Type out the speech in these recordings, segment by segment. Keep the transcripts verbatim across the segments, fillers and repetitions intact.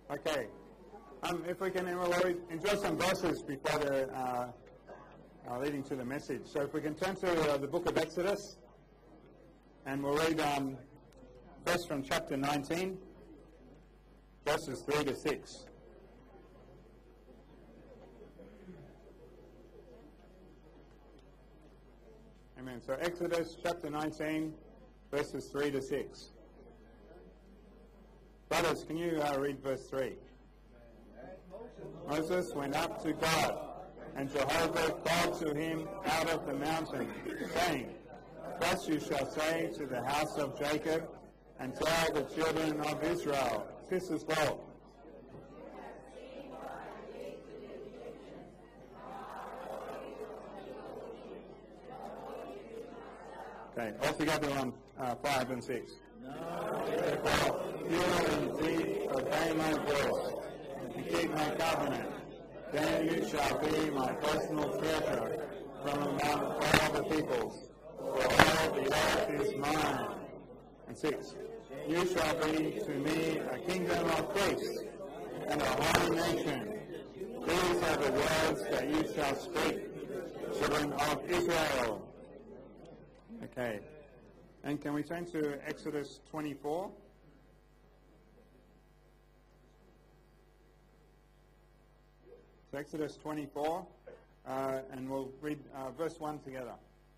Okay. Um, if we can uh, enjoy some verses before the uh, uh, leading to the message. So if we can turn to uh, the book of Exodus, and we'll read um, first from chapter nineteen, verses three to six. Amen. So Exodus chapter nineteen, verses three to six. Brothers, can you uh, read verse three? Moses went up to God, and Jehovah called to him out of the mountain, saying, Thus you shall say to the house of Jacob, and tell the children of Israel. This is well. Okay, all together on uh, five and six. Therefore, you will indeed obey my voice, and keep my covenant. Then you shall be my personal treasure from among all the peoples, for all the earth is mine. And six, you shall be to me a kingdom of priests and a holy nation. These are the words that you shall speak, children of Israel. Okay. And can we turn to Exodus twenty-four? So Exodus twenty-four, uh, and we'll read uh, verse one together.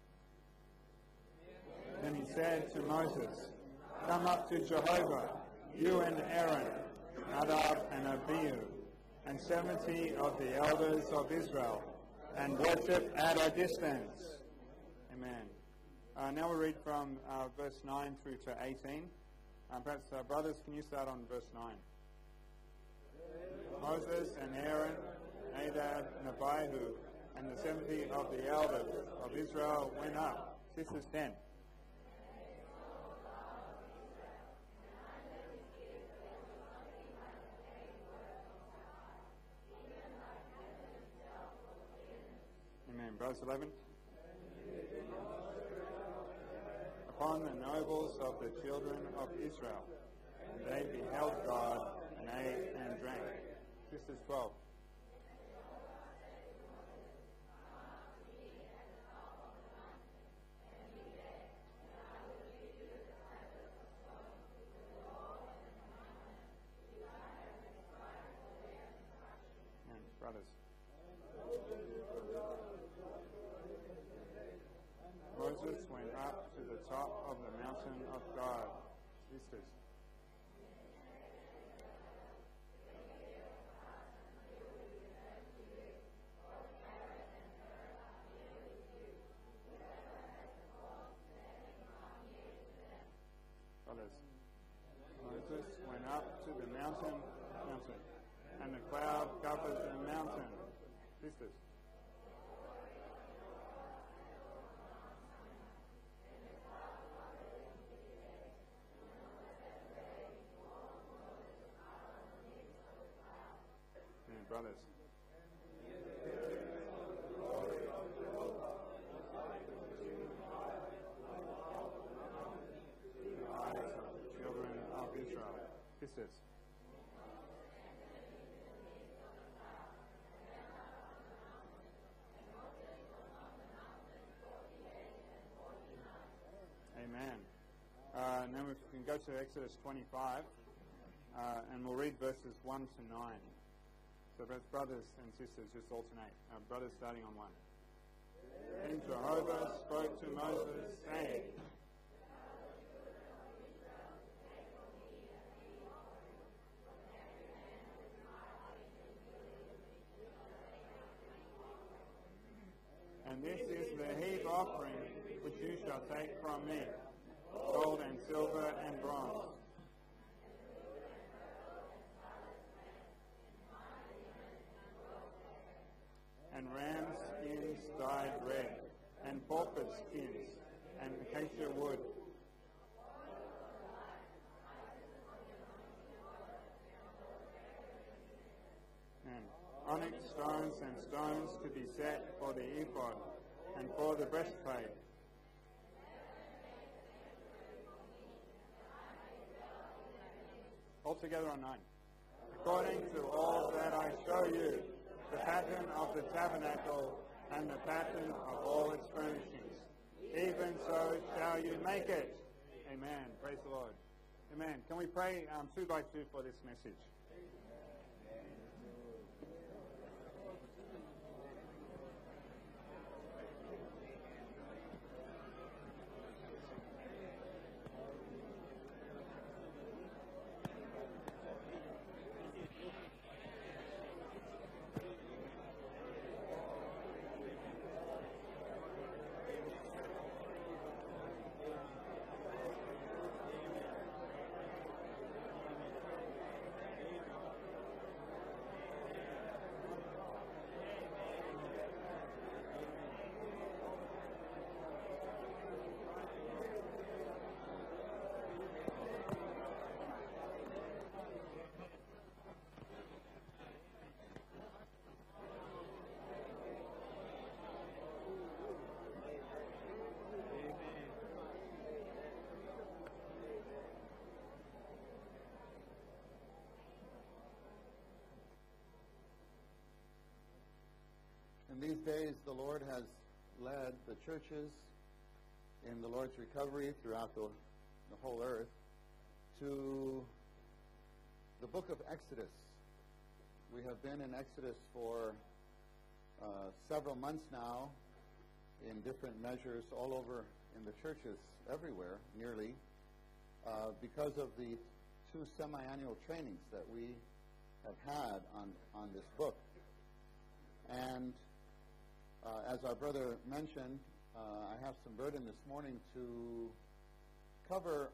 Then he said to Moses, Come up to Jehovah, you and Aaron, Nadab and Abihu, and seventy of the elders of Israel, and worship at a distance. Amen. Uh, now we'll read from uh, verse nine through to eighteen. Uh, perhaps, uh, brothers, can you start on verse nine? Moses and Aaron, Nadab and Abihu, and the seventy of the elders of Israel went up. This is ten. Amen. Verse eleven. Upon the nobles of the children of Israel, and they beheld God, and ate and drank. This is twelve. And brothers. Moses went up to the top of the mountain of God. Vistas. Brothers. Moses went up to the mountain, mountain, and the cloud covered the mountain. Vistas. Brothers. The eyes of the children of Israel. This is. Amen. Uh, now we can go to Exodus twenty-five, uh, and we'll read verses one to nine. So both brothers and sisters just alternate. Uh, brothers starting on one. And Jehovah spoke to Moses, saying, And this is the heap offering which you shall take from me, gold and silver and bronze. And ram skins dyed red, and porpoise skins, and acacia wood. And onyx stones and stones to be set for the ephod, and for the breastplate. All together on nine. according to all that I show you, the pattern of the tabernacle and the pattern of all its furnishings. Even so shall you make it. Amen. Praise the Lord. Amen. Can we pray um, two by two for this message? In these days, the Lord has led the churches in the Lord's recovery throughout the, the whole earth to the book of Exodus. We have been in Exodus for uh, several months now in different measures all over in the churches everywhere, nearly, uh, because of the two semi-annual trainings that we have had on, on this book. And Uh, as our brother mentioned, uh, I have some burden this morning to cover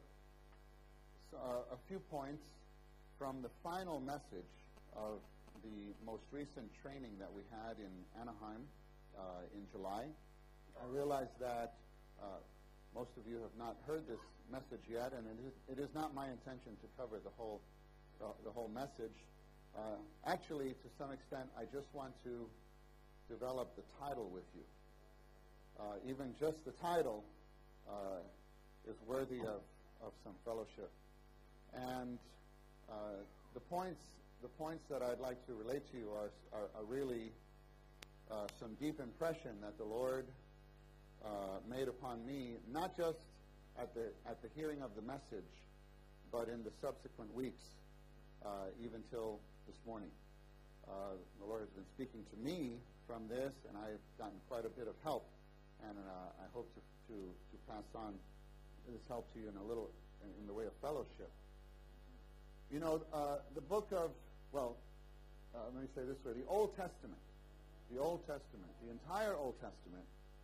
uh, a few points from the final message of the most recent training that we had in Anaheim uh, in July. I realize that uh, most of you have not heard this message yet, and it is, it is not my intention to cover the whole, uh, the whole message. Uh, actually, to some extent, I just want to develop the title with you. Uh, even just the title uh, is worthy of, of some fellowship. And uh, the points the points that I'd like to relate to you are, are, are really uh, some deep impression that the Lord uh, made upon me, not just at the at the hearing of the message, but in the subsequent weeks, uh, even till this morning. Uh, the Lord has been speaking to me from this, and I've gotten quite a bit of help, and uh, I hope to, to, to pass on this help to you in a little, in, in the way of fellowship. You know, uh, the book of, well, uh, let me say this way, the Old Testament, the Old Testament, the entire Old Testament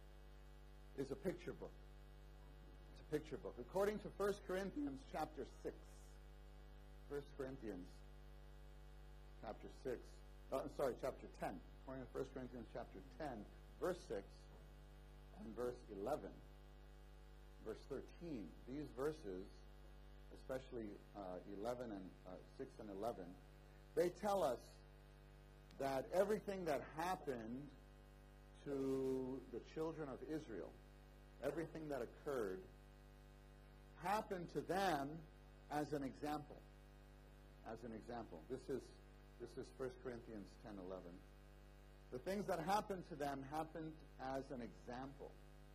is a picture book. It's a picture book. According to First Corinthians chapter six, First Corinthians chapter six, uh, I'm sorry, chapter ten, according to First Corinthians chapter ten, verse six and verse eleven, verse thirteen. These verses, especially uh, eleven and uh, six and eleven, they tell us that everything that happened to the children of Israel, everything that occurred, happened to them as an example. As an example. This is this is First Corinthians ten eleven. The things that happened to them happened as an example.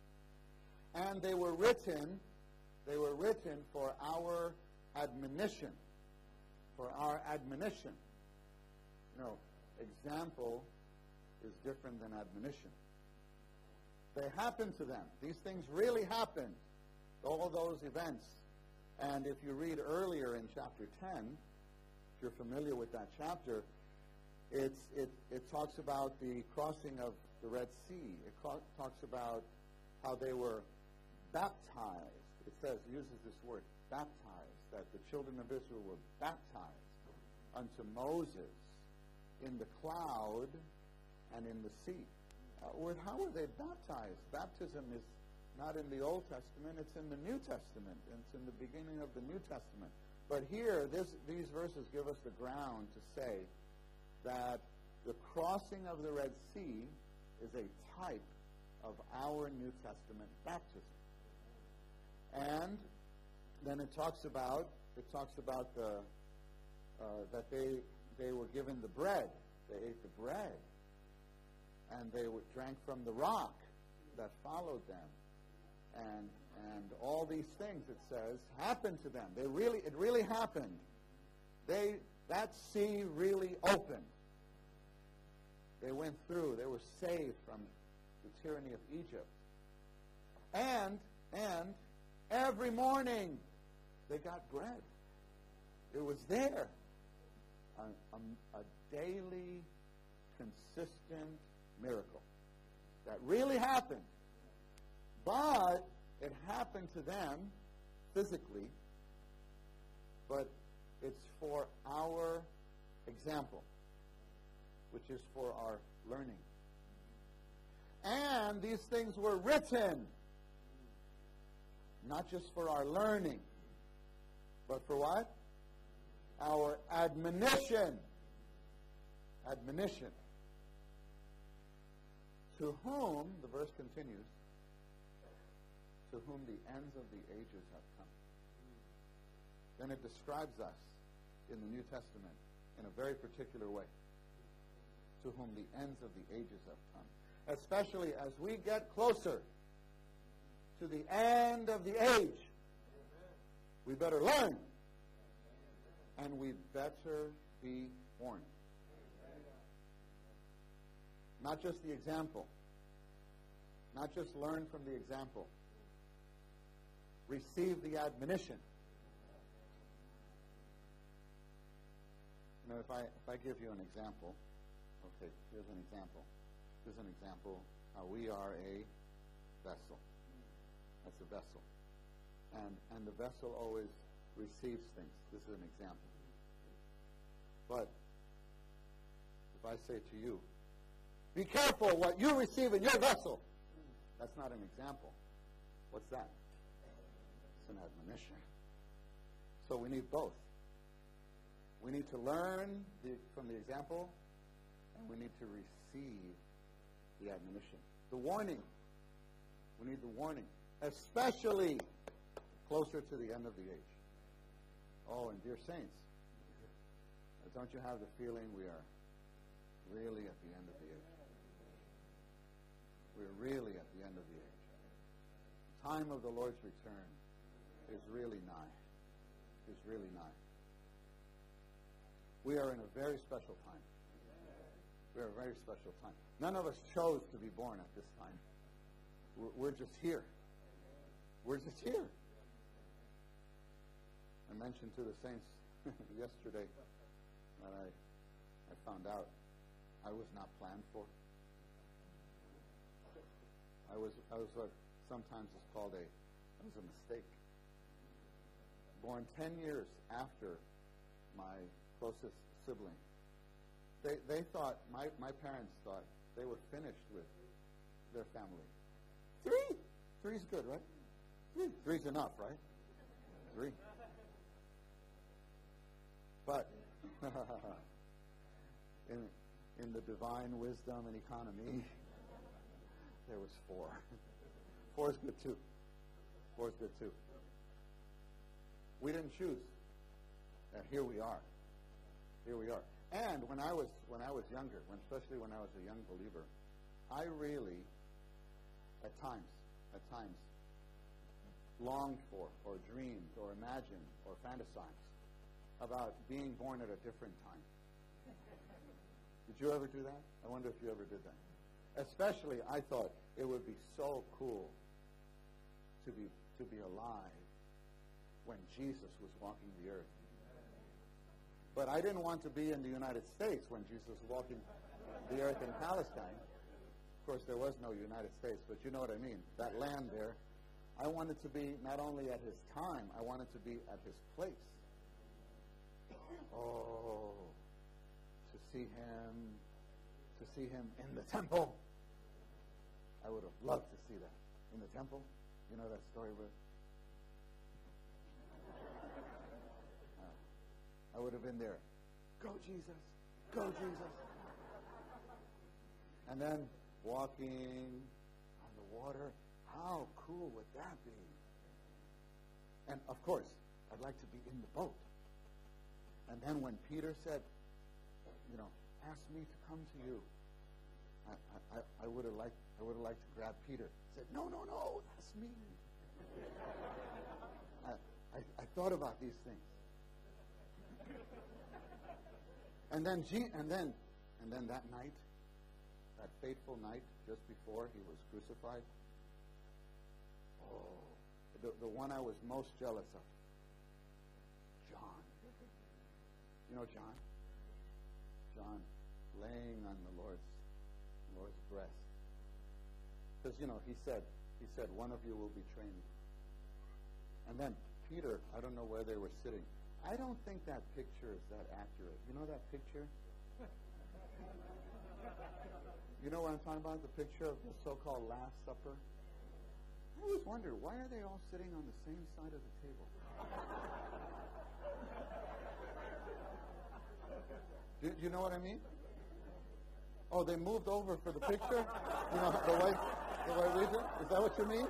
And they were written, they were written for our admonition. For our admonition. You know, example is different than admonition. They happened to them. These things really happened. All those events. And if you read earlier in chapter ten, if you're familiar with that chapter, it's, it, it talks about the crossing of the Red Sea. It co- talks about how they were baptized. It says, uses this word, baptized, that the children of Israel were baptized unto Moses in the cloud and in the sea. Uh, well, how were they baptized? Baptism is not in the Old Testament, it's in the New Testament. It's in the beginning of the New Testament. But here, this, these verses give us the ground to say that the crossing of the Red Sea is a type of our New Testament baptism. And then it talks about, it talks about the, uh, that they they were given the bread. They ate the bread. And they would, drank from the rock that followed them. And and all these things, it says, happened to them. They really, it really happened. They, that sea really opened. They went through. They were saved from the tyranny of Egypt. And, and, every morning, they got bread. It was there. A, a, a daily, consistent miracle that really happened. But it happened to them physically, but it's for our example, which is for our learning. And these things were written, not just for our learning, but for what? Our admonition. Admonition. To whom, the verse continues, to whom the ends of the ages have come. Then it describes us in the New Testament in a very particular way. To whom the ends of the ages have come. Especially as we get closer to the end of the age, we better learn. And we better be warned. Not just the example. Not just learn from the example. Receive the admonition. You know, if I if I give you an example, okay, here's an example. Here's an example how we are a vessel. That's a vessel. And and the vessel always receives things. This is an example. But if I say to you, be careful what you receive in your vessel, that's not an example. What's that? It's an admonition. So we need both. We need to learn the, from the example, and we need to receive the admonition. The warning. We need the warning, especially closer to the end of the age. Oh, and dear saints, don't you have the feeling we are really at the end of the age? We're really at the end of the age. The time of the Lord's return is really nigh. Is really nigh. We are in a very special time. We are a very special time. None of us chose to be born at this time. We're, we're just here. We're just here. I mentioned to the saints yesterday that I, I found out I was not planned for. I was I was what sometimes is called a it was a mistake. Born ten years after my closest sibling. They they thought my, my parents thought they were finished with their family. Three. Three's good, right? Three. Three's enough, right? Three. But in in the divine wisdom and economy, there was four. Four is good too. Four is good too. We didn't choose. And here we are. Here we are. And when I was when I was younger, when especially when I was a young believer, I really, at times, at times, longed for, or dreamed, or imagined, or fantasized about being born at a different time. Did you ever do that? I wonder if you ever did that. Especially, I thought it would be so cool to be to be alive when Jesus was walking the earth. But I didn't want to be in the United States when Jesus was walking the earth in Palestine. Of course, there was no United States, but you know what I mean. That land there. I wanted to be not only at his time, I wanted to be at his place. Oh, to see him, to see him in the temple. I would have loved to see that. In the temple. You know that story with... I would have been there. Go, Jesus. Go, Jesus. And then walking on the water. How cool would that be? And, of course, I'd like to be in the boat. And then when Peter said, asked me to come to you. I, I, I would have liked I would have liked to grab Peter. He said, no, no, no, that's me. I, I, I thought about these things. And then, and then, and then that night, that fateful night just before he was crucified, oh, the, the one I was most jealous of, John. You know John? John laying on the Lord's Lord's breast. Because, you know, he said, he said, one of you will betray me. And then Peter, I don't know where they were sitting. I don't think that picture is that accurate. You know that picture? You know what I'm talking about? The picture of the so-called Last Supper? I always wonder, why are they all sitting on the same side of the table? Do, do you know what I mean? Oh, they moved over for the picture? You know, the way, the way we do? Is that what you mean?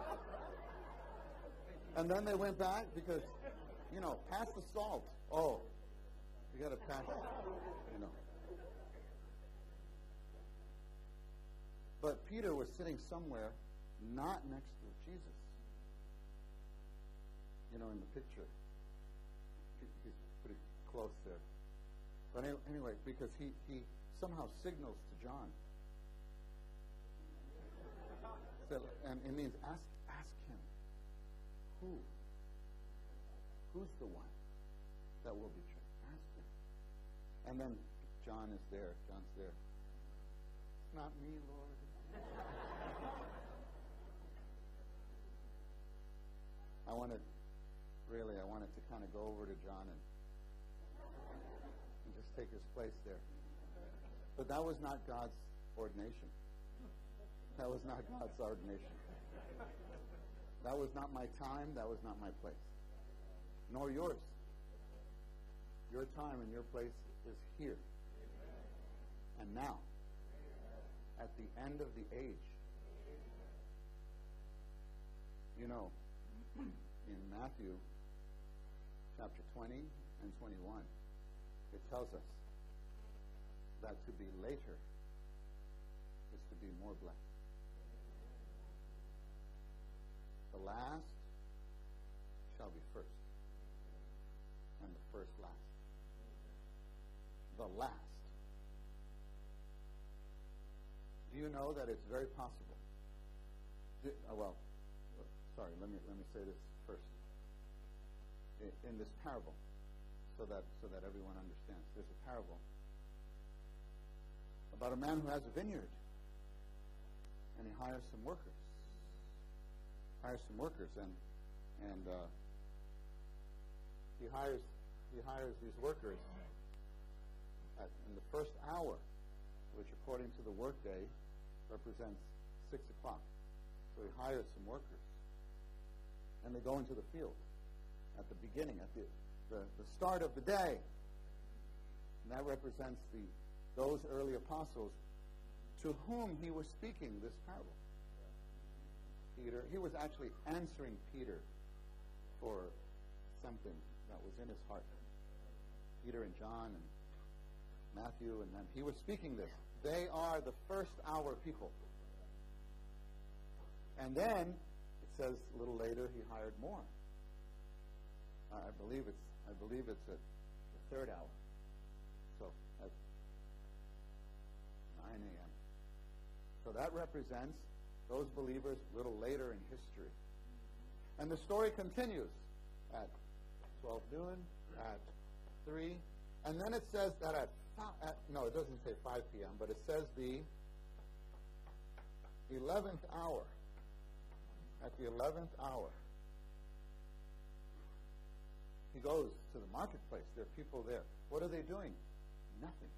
And then they went back because, you know, pass the salt. Oh, you got to pass it, you know. But Peter was sitting somewhere not next to Jesus. You know, in the picture. He's pretty close there. But anyway, because he, he somehow signals to John. So, and it means ask, ask him. Who? Who's the one that will betray? Ask him. And then John is there. John's there. It's not me, Lord. I wanted, really, I wanted to kind of go over to John and, and just take his place there. But that was not God's ordination. That was not God's ordination. That was not my time. That was not my place. Nor yours. Your time and your place is here. And now. At the end of the age. You know, in Matthew chapter twenty and twenty-one, it tells us that to be later is to be more blessed. The last shall be first, and the first last. The last. Do you know that it's very possible? Do, uh, well, uh, sorry. Let me let me say this first. In, in this parable, so that so that everyone understands, there's a parable about a man who has a vineyard, and he hires some workers. Hires some workers, and and uh, he hires he hires these workers at, in the first hour, which according to the workday represents six o'clock. So he hires some workers. And they go into the field at the beginning, at the, the, the start of the day. And that represents the those early apostles to whom he was speaking this parable. Peter, he was actually answering Peter for something that was in his heart. Peter and John and Matthew, and then he was speaking this. They are the first hour people. And then, it says a little later, he hired more. Uh, I believe it's I believe it's at the third hour. So, at nine a.m. So that represents those believers a little later in history. And the story continues at twelve noon, at three, and then it says that at At, no, it doesn't say five p.m., but it says the eleventh hour. At the eleventh hour, he goes to the marketplace. There are people there. What are they doing? Nothing.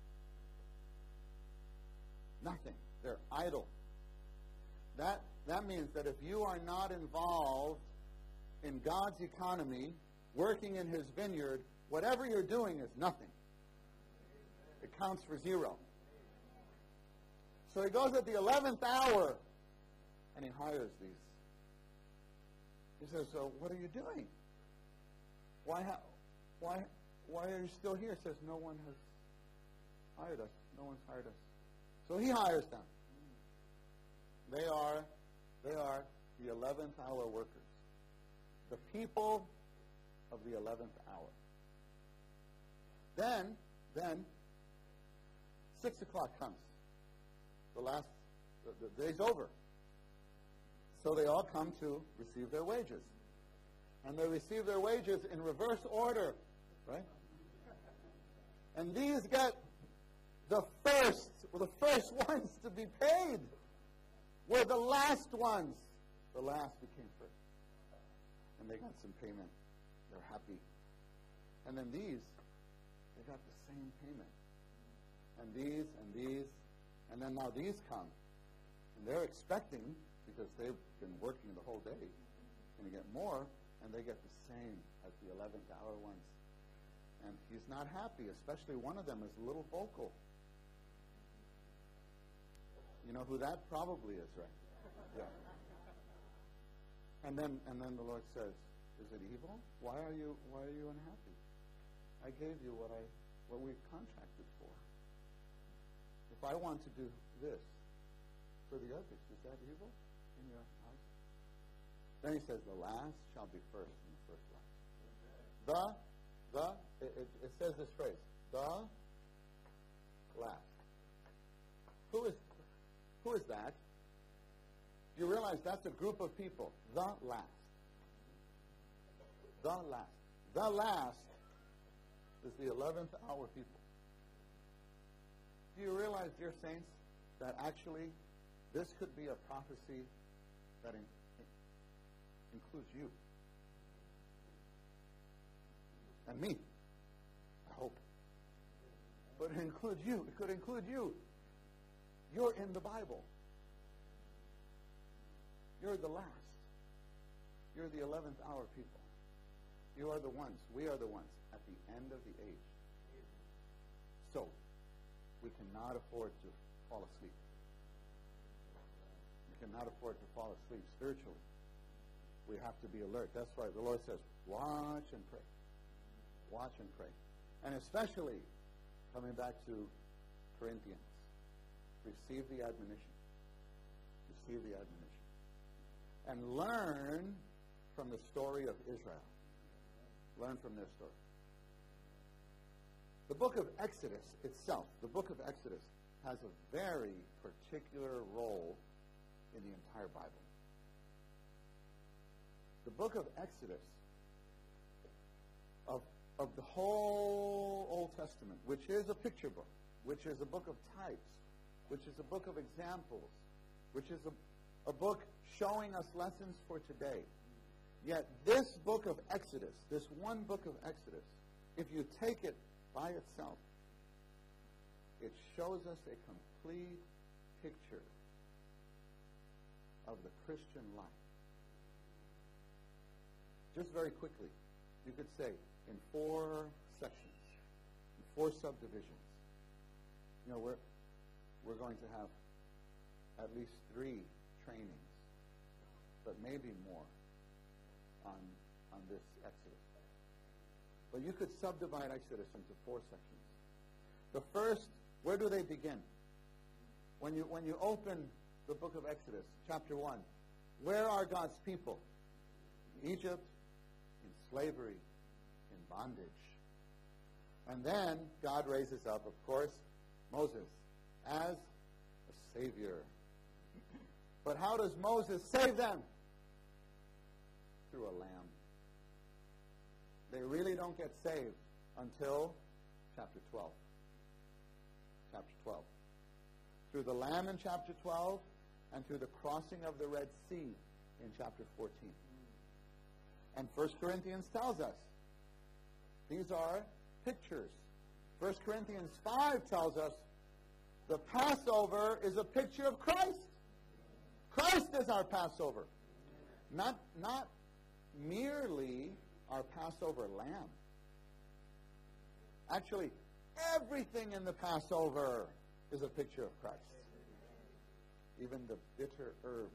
Nothing. They're idle. That, that means that if you are not involved in God's economy, working in His vineyard, whatever you're doing is nothing. It counts for zero. So he goes at the eleventh hour, and he hires these. He says, so what are you doing? Why, ha- why, why are you still here? He says, no one has hired us. No one's hired us. So he hires them. They are, they are the eleventh hour workers. The people of the eleventh hour. Then, then, six o'clock comes. The last, the, the day's over. So they all come to receive their wages. And they receive their wages in reverse order, right? And these get the first, well, the first ones to be paid were the last ones. The last became first. And they got some payment. They're happy. And then these, they got the same payment. And these, and these, and then now these come. And they're expecting, because they've been working the whole day, going to get more, and they get the same as the eleventh hour ones. And he's not happy, especially one of them is a little vocal. You know who that probably is, right? Yeah. And then and then the Lord says, is it evil? Why are you why are you unhappy? I gave you what I what we've contracted for. If I want to do this for the others, is that evil in your house? Then he says, the last shall be first and the first last. The, the, it, it, it says this phrase, the last. Who is, who is that? Do you realize that's a group of people? The last. The last. The last is the eleventh hour people. Do you realize, dear saints, that actually this could be a prophecy that in, includes you and me, I hope. But it includes you. It could include you. You're in the Bible. You're the last. You're the eleventh hour people. You are the ones. We are the ones at the end of the age. So, we cannot afford to fall asleep. We cannot afford to fall asleep spiritually. We have to be alert. That's why the Lord says, watch and pray. Watch and pray. And especially, coming back to Corinthians, receive the admonition. Receive the admonition. And learn from the story of Israel. Learn from their story. The book of Exodus itself, the book of Exodus, has a very particular role in the entire Bible. The book of Exodus, of, of the whole Old Testament, which is a picture book, which is a book of types, which is a book of examples, which is a, a book showing us lessons for today. Yet this book of Exodus, this one book of Exodus, if you take it by itself, it shows us a complete picture of the Christian life. Just very quickly, you could say in four sections, in four subdivisions. You know, we're we're going to have at least three trainings, but maybe more on on this Exodus. But you could subdivide Exodus into four sections. The first, where do they begin? When you when you open the book of Exodus, chapter one, where are God's people? Egypt, in slavery, in bondage. And then God raises up, of course, Moses as a savior. But how does Moses save them? Through a lamb. They really don't get saved until chapter twelve. Chapter twelve. Through the lamb in chapter twelve and through the crossing of the Red Sea in chapter fourteen. And First Corinthians tells us these are pictures. First Corinthians five tells us the Passover is a picture of Christ. Christ is our Passover. Not, not merely our Passover lamb. Actually, everything in the Passover is a picture of Christ. Even the bitter herbs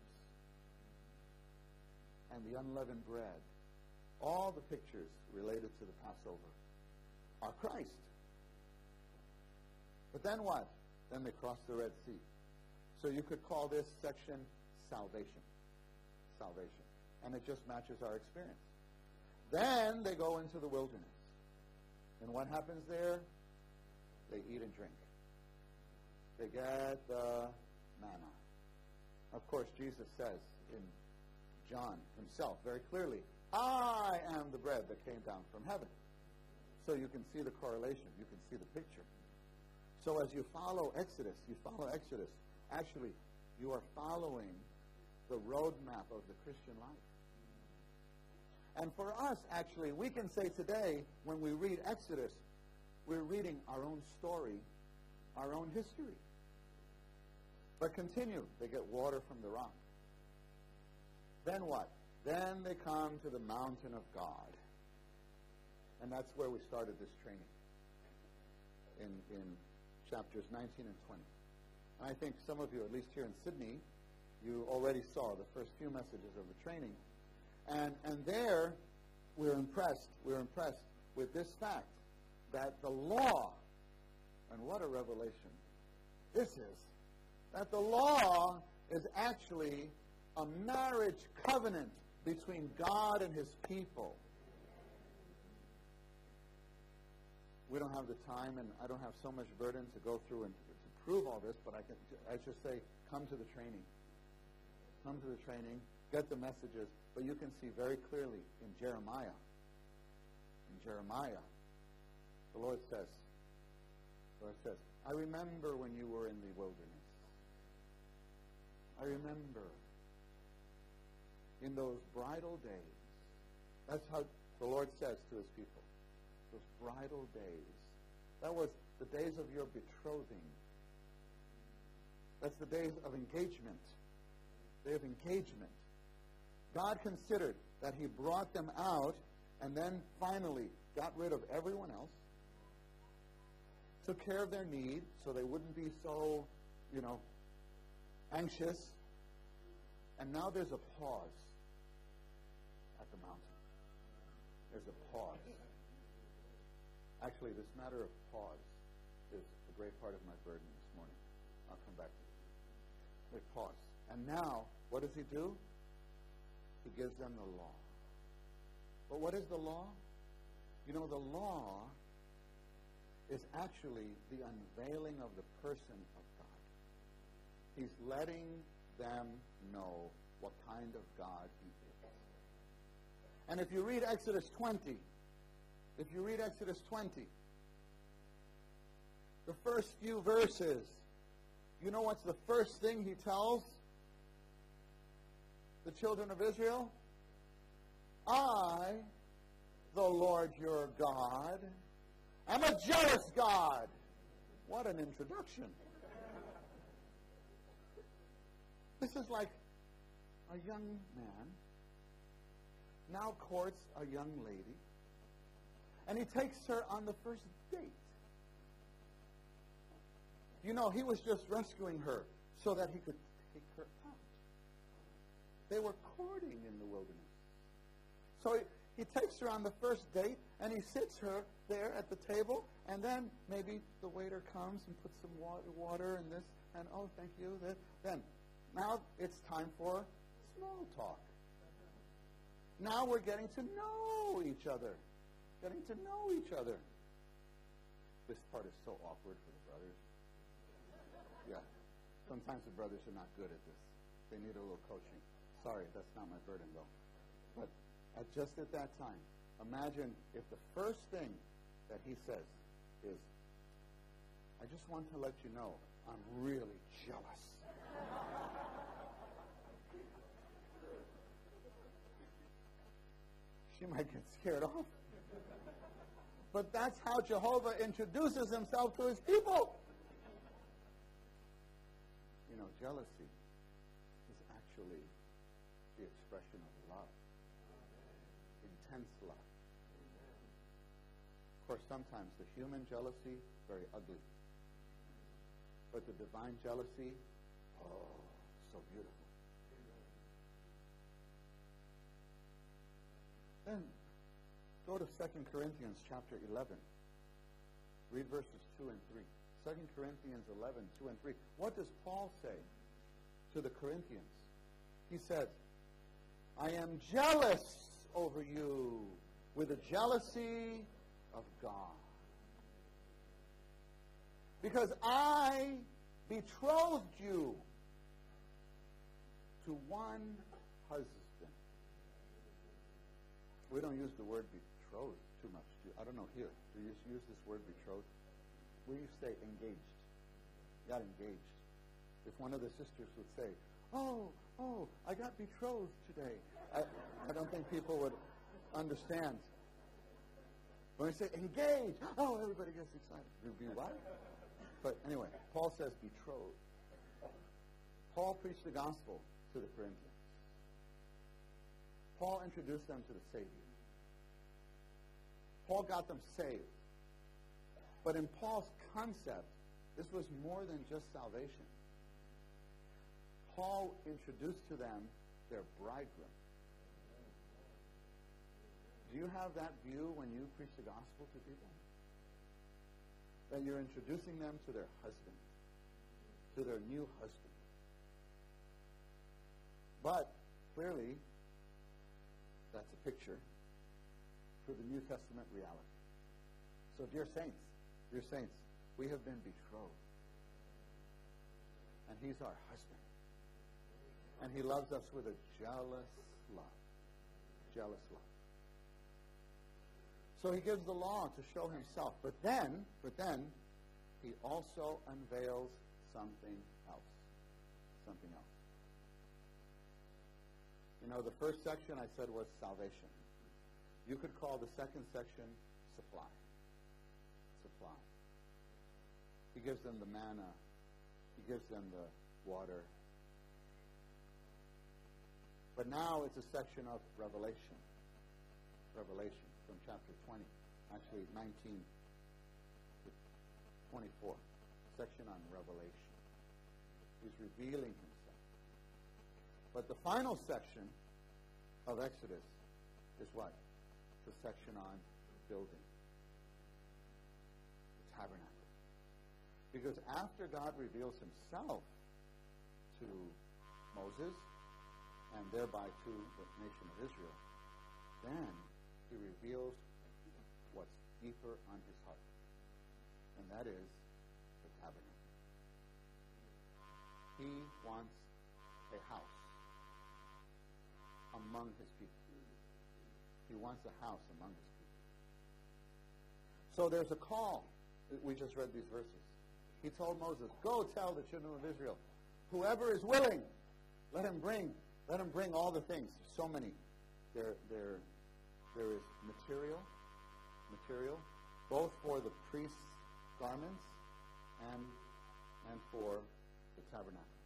and the unleavened bread. All the pictures related to the Passover are Christ. But then what? Then they cross the Red Sea. So you could call this section salvation. Salvation. And it just matches our experience. Then they go into the wilderness. And what happens there? They eat and drink. They get the manna. Of course, Jesus says in John himself very clearly, I am the bread that came down from heaven. So you can see the correlation. You can see the picture. So as you follow Exodus, you follow Exodus, actually, you are following the roadmap of the Christian life. And for us, actually, we can say today, when we read Exodus, we're reading our own story, our own history. But continue. They get water from the rock. Then what? Then they come to the mountain of God. And that's where we started this training, in, in chapters nineteen and twenty. And I think some of you, at least here in Sydney, you already saw the first few messages of the training. And, and there, we're impressed, we're impressed with this fact, that the law, and what a revelation this is, that the law is actually a marriage covenant between God and his people. We don't have the time, and I don't have so much burden to go through and to prove all this, but I can, I just say, come to the training. Come to the training, get the messages, but you can see very clearly in Jeremiah, in Jeremiah, the Lord says, the Lord says, I remember when you were in the wilderness. I remember in those bridal days. That's how the Lord says to his people. Those bridal days. That was the days of your betrothing. That's the days of engagement. Day of engagement. God considered that he brought them out and then finally got rid of everyone else, took care of their need so they wouldn't be so, you know, anxious. And now there's a pause at the mountain. There's a pause. Actually, this matter of pause is a great part of my burden this morning. I'll come back to it. They pause. And now, what does he do? He gives them the law. But what is the law? You know, the law is actually the unveiling of the person of God. He's letting them know what kind of God he is. And if you read Exodus twenty, if you read Exodus twenty, the first few verses, you know what's the first thing he tells the children of Israel? I, the Lord your God, am a jealous God. What an introduction. This is like a young man now courts a young lady, and he takes her on the first date. You know, he was just rescuing her so that he could take her out. They were courting in the wilderness. So he, he takes her on the first date, and he sits her there at the table, and then maybe the waiter comes and puts some water, water and this, and oh, thank you. This. Then, now it's time for small talk. Now we're getting to know each other. Getting to know each other. This part is so awkward for the brothers. Yeah. Sometimes the brothers are not good at this. They need a little coaching. Sorry, that's not my burden, though. But at just at that time, imagine if the first thing that he says is, I just want to let you know I'm really jealous. She might get scared off. But that's how Jehovah introduces himself to his people. You know, jealousy is actually the expression of love. Intense love. Of course, sometimes the human jealousy, very ugly. But the divine jealousy, oh, so beautiful. Then go to Second Corinthians chapter eleven. Read verses two and three. Second Corinthians eleven, two and three. What does Paul say to the Corinthians? He says, I am jealous over you with the jealousy of God. Because I betrothed you to one husband. We don't use the word betrothed too much. I don't know here. Do you use this word betrothed? We say engaged. Got engaged. If one of the sisters would say, oh, oh, I got betrothed today, I, I don't think people would understand. When we say engaged, oh, everybody gets excited. You'd be what? But anyway, Paul says betrothed. Paul preached the gospel to the Corinthians. Paul introduced them to the Savior. Paul got them saved. But in Paul's concept, this was more than just salvation. Paul introduced to them their bridegroom. Do you have that view when you preach the gospel to people? That you're introducing them to their husband, to their new husband. But clearly, that's a picture for the New Testament reality. So, dear saints, dear saints, we have been betrothed. And he's our husband. And he loves us with a jealous love. Jealous love. So he gives the law to show himself. But then, but then, he also unveils something else. Something else. You know, the first section I said was salvation. You could call the second section supply. Supply. He gives them the manna. He gives them the water. But now it's a section of revelation. Revelation from chapter twenty. Actually, nineteen to twenty-four. Section on revelation. He's revealing himself. But the final section of Exodus is what? The section on building. The tabernacle. Because after God reveals himself to Moses, and thereby to the nation of Israel, then he reveals what's deeper on his heart. And that is the tabernacle. He wants a house among his people. He wants a house among his people. So there's a call. We just read these verses. He told Moses, go tell the children of Israel, whoever is willing, let him bring Let him bring all the things. So many. There, there, there is material, material, both for the priest's garments and and for the tabernacle.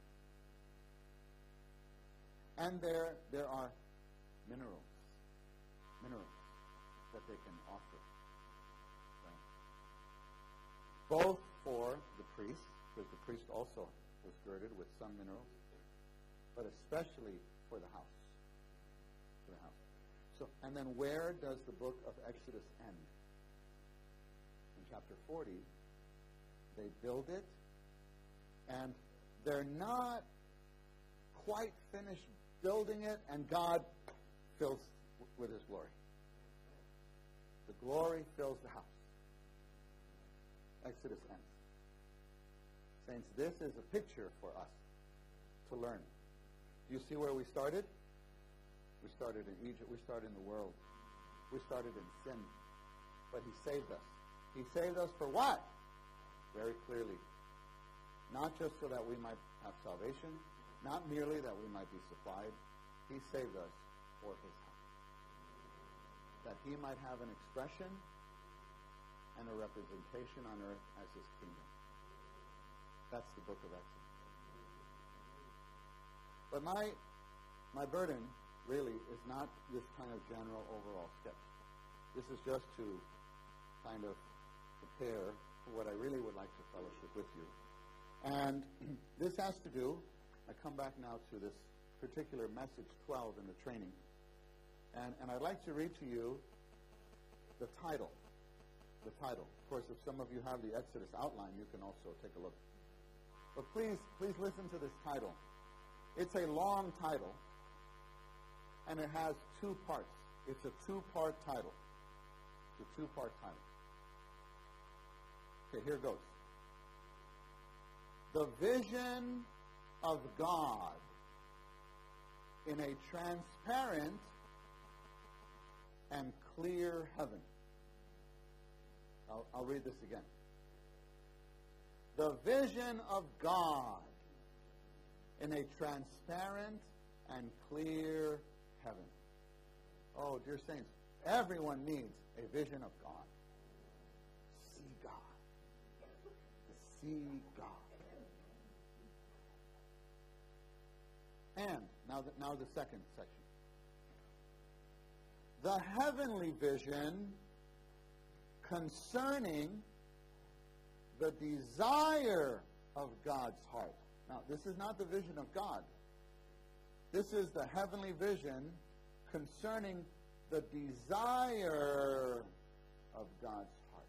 And there, there are minerals, minerals that they can offer. Right? Both for the priest, because the priest also was girded with some minerals, but especially for the house. For the house. So, and then where does the book of Exodus end? In chapter forty, they build it, and they're not quite finished building it, and God fills with his glory. The glory fills the house. Exodus ends. Saints, this is a picture for us to learn. Do you see where we started? We started in Egypt. We started in the world. We started in sin. But he saved us. He saved us for what? Very clearly. Not just so that we might have salvation, not merely that we might be supplied. He saved us for his house. That he might have an expression and a representation on earth as his kingdom. That's the book of Exodus. But my my burden really is not this kind of general overall sketch. This is just to kind of prepare for what I really would like to fellowship with you. And this has to do, I come back now to this particular message twelve in the training. And, and I'd like to read to you the title. the title. Of course, if some of you have the Exodus outline, you can also take a look. But please, please listen to this title. It's a long title, and it has two parts. It's a two-part title. It's a two-part title. Okay, here goes. The vision of God in a transparent and clear heaven. I'll, I'll read this again. The vision of God in a transparent and clear heaven. Oh, dear saints, everyone needs a vision of God. See God. To see God. And now the, now the second section. The heavenly vision concerning the desire of God's heart. Now, this is not the vision of God. This is the heavenly vision concerning the desire of God's heart.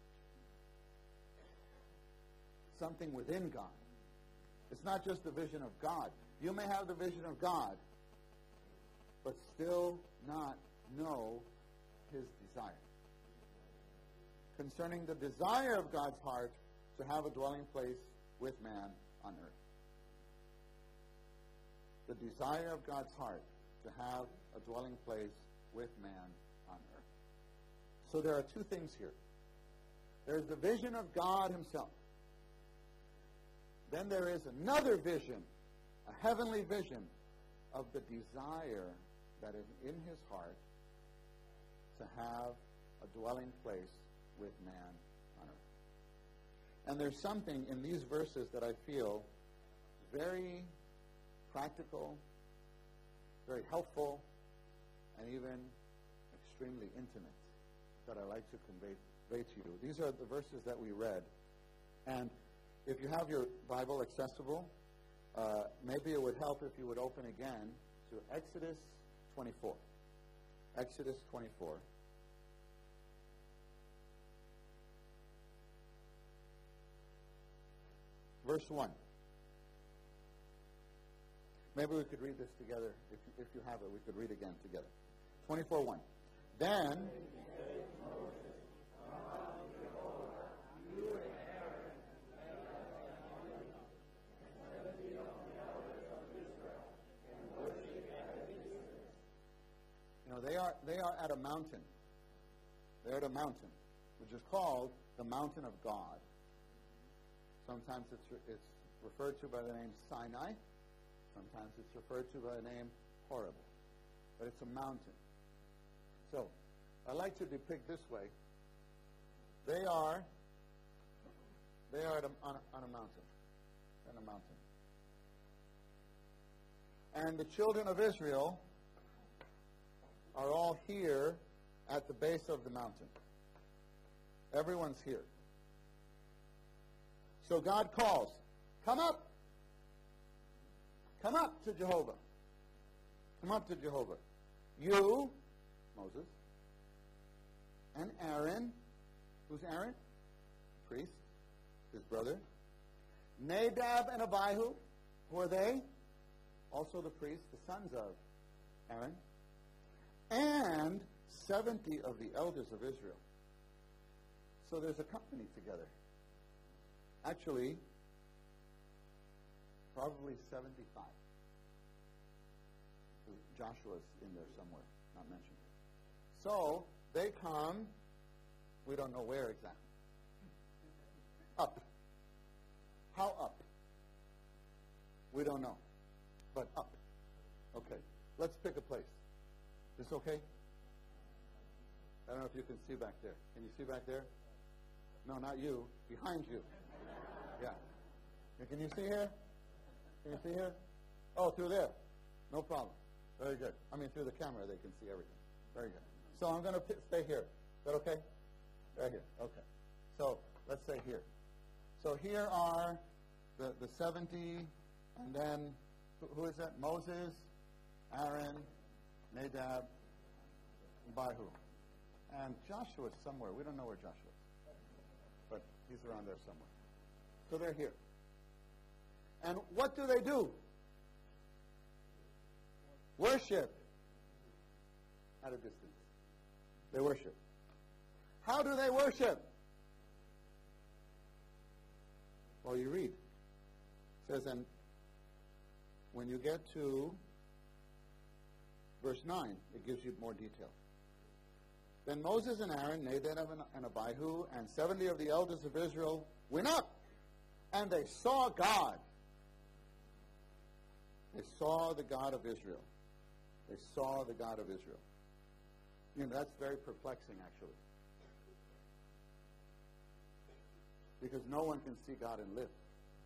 Something within God. It's not just the vision of God. You may have the vision of God, but still not know His desire. Concerning the desire of God's heart to have a dwelling place with man on earth. The desire of God's heart to have a dwelling place with man on earth. So there are two things here. There's the vision of God Himself. Then there is another vision, a heavenly vision of the desire that is in His heart to have a dwelling place with man on earth. And there's something in these verses that I feel very practical, very helpful, and even extremely intimate that I like to convey, convey to you. These are the verses that we read. And if you have your Bible accessible, uh, maybe it would help if you would open again to Exodus twenty-four. Exodus twenty-four. Verse one. Maybe we could read this together. If you, if you have it, we could read again together. twenty-four one. Then... You know, they are, they are at a mountain. They're at a mountain, which is called the Mountain of God. Sometimes it's, it's referred to by the name Sinai. Sometimes it's referred to by the name Horeb. But it's a mountain. So, I like to depict this way. They are, they are at a, on, a, on a mountain. On a mountain. And the children of Israel are all here at the base of the mountain. Everyone's here. So God calls, come up. Come up to Jehovah. Come up to Jehovah. You, Moses, and Aaron. Who's Aaron? Priest, his brother. Nadab and Abihu. Who are they? Also the priests, the sons of Aaron. And seventy of the elders of Israel. So there's a company together. Actually, probably seventy-five. Joshua's in there somewhere, not mentioned. So they come, we don't know where exactly. Up. How up? We don't know. But up. Okay, let's pick a place. Is this okay? I don't know if you can see back there. Can you see back there? No, not you. Behind you. Yeah. Can you see here? Can you see here? Oh, through there. No problem. Very good. I mean, through the camera, they can see everything. Very good. So I'm going to p- stay here. Is that okay? Right here. Okay. So let's stay here. So here are the, the seventy, and then, who, who is that? Moses, Aaron, Nadab, and Abihu. And Joshua's somewhere. We don't know where Joshua is. He's around there somewhere. So they're here. And what do they do? Worship at a distance. They worship. How do they worship? Well, you read. It says, and when you get to verse nine, it gives you more detail. Then Moses and Aaron, Nadab and Abihu, and seventy of the elders of Israel went up, and they saw God. They saw the God of Israel. They saw the God of Israel. You know, that's very perplexing, actually. Because no one can see God and live.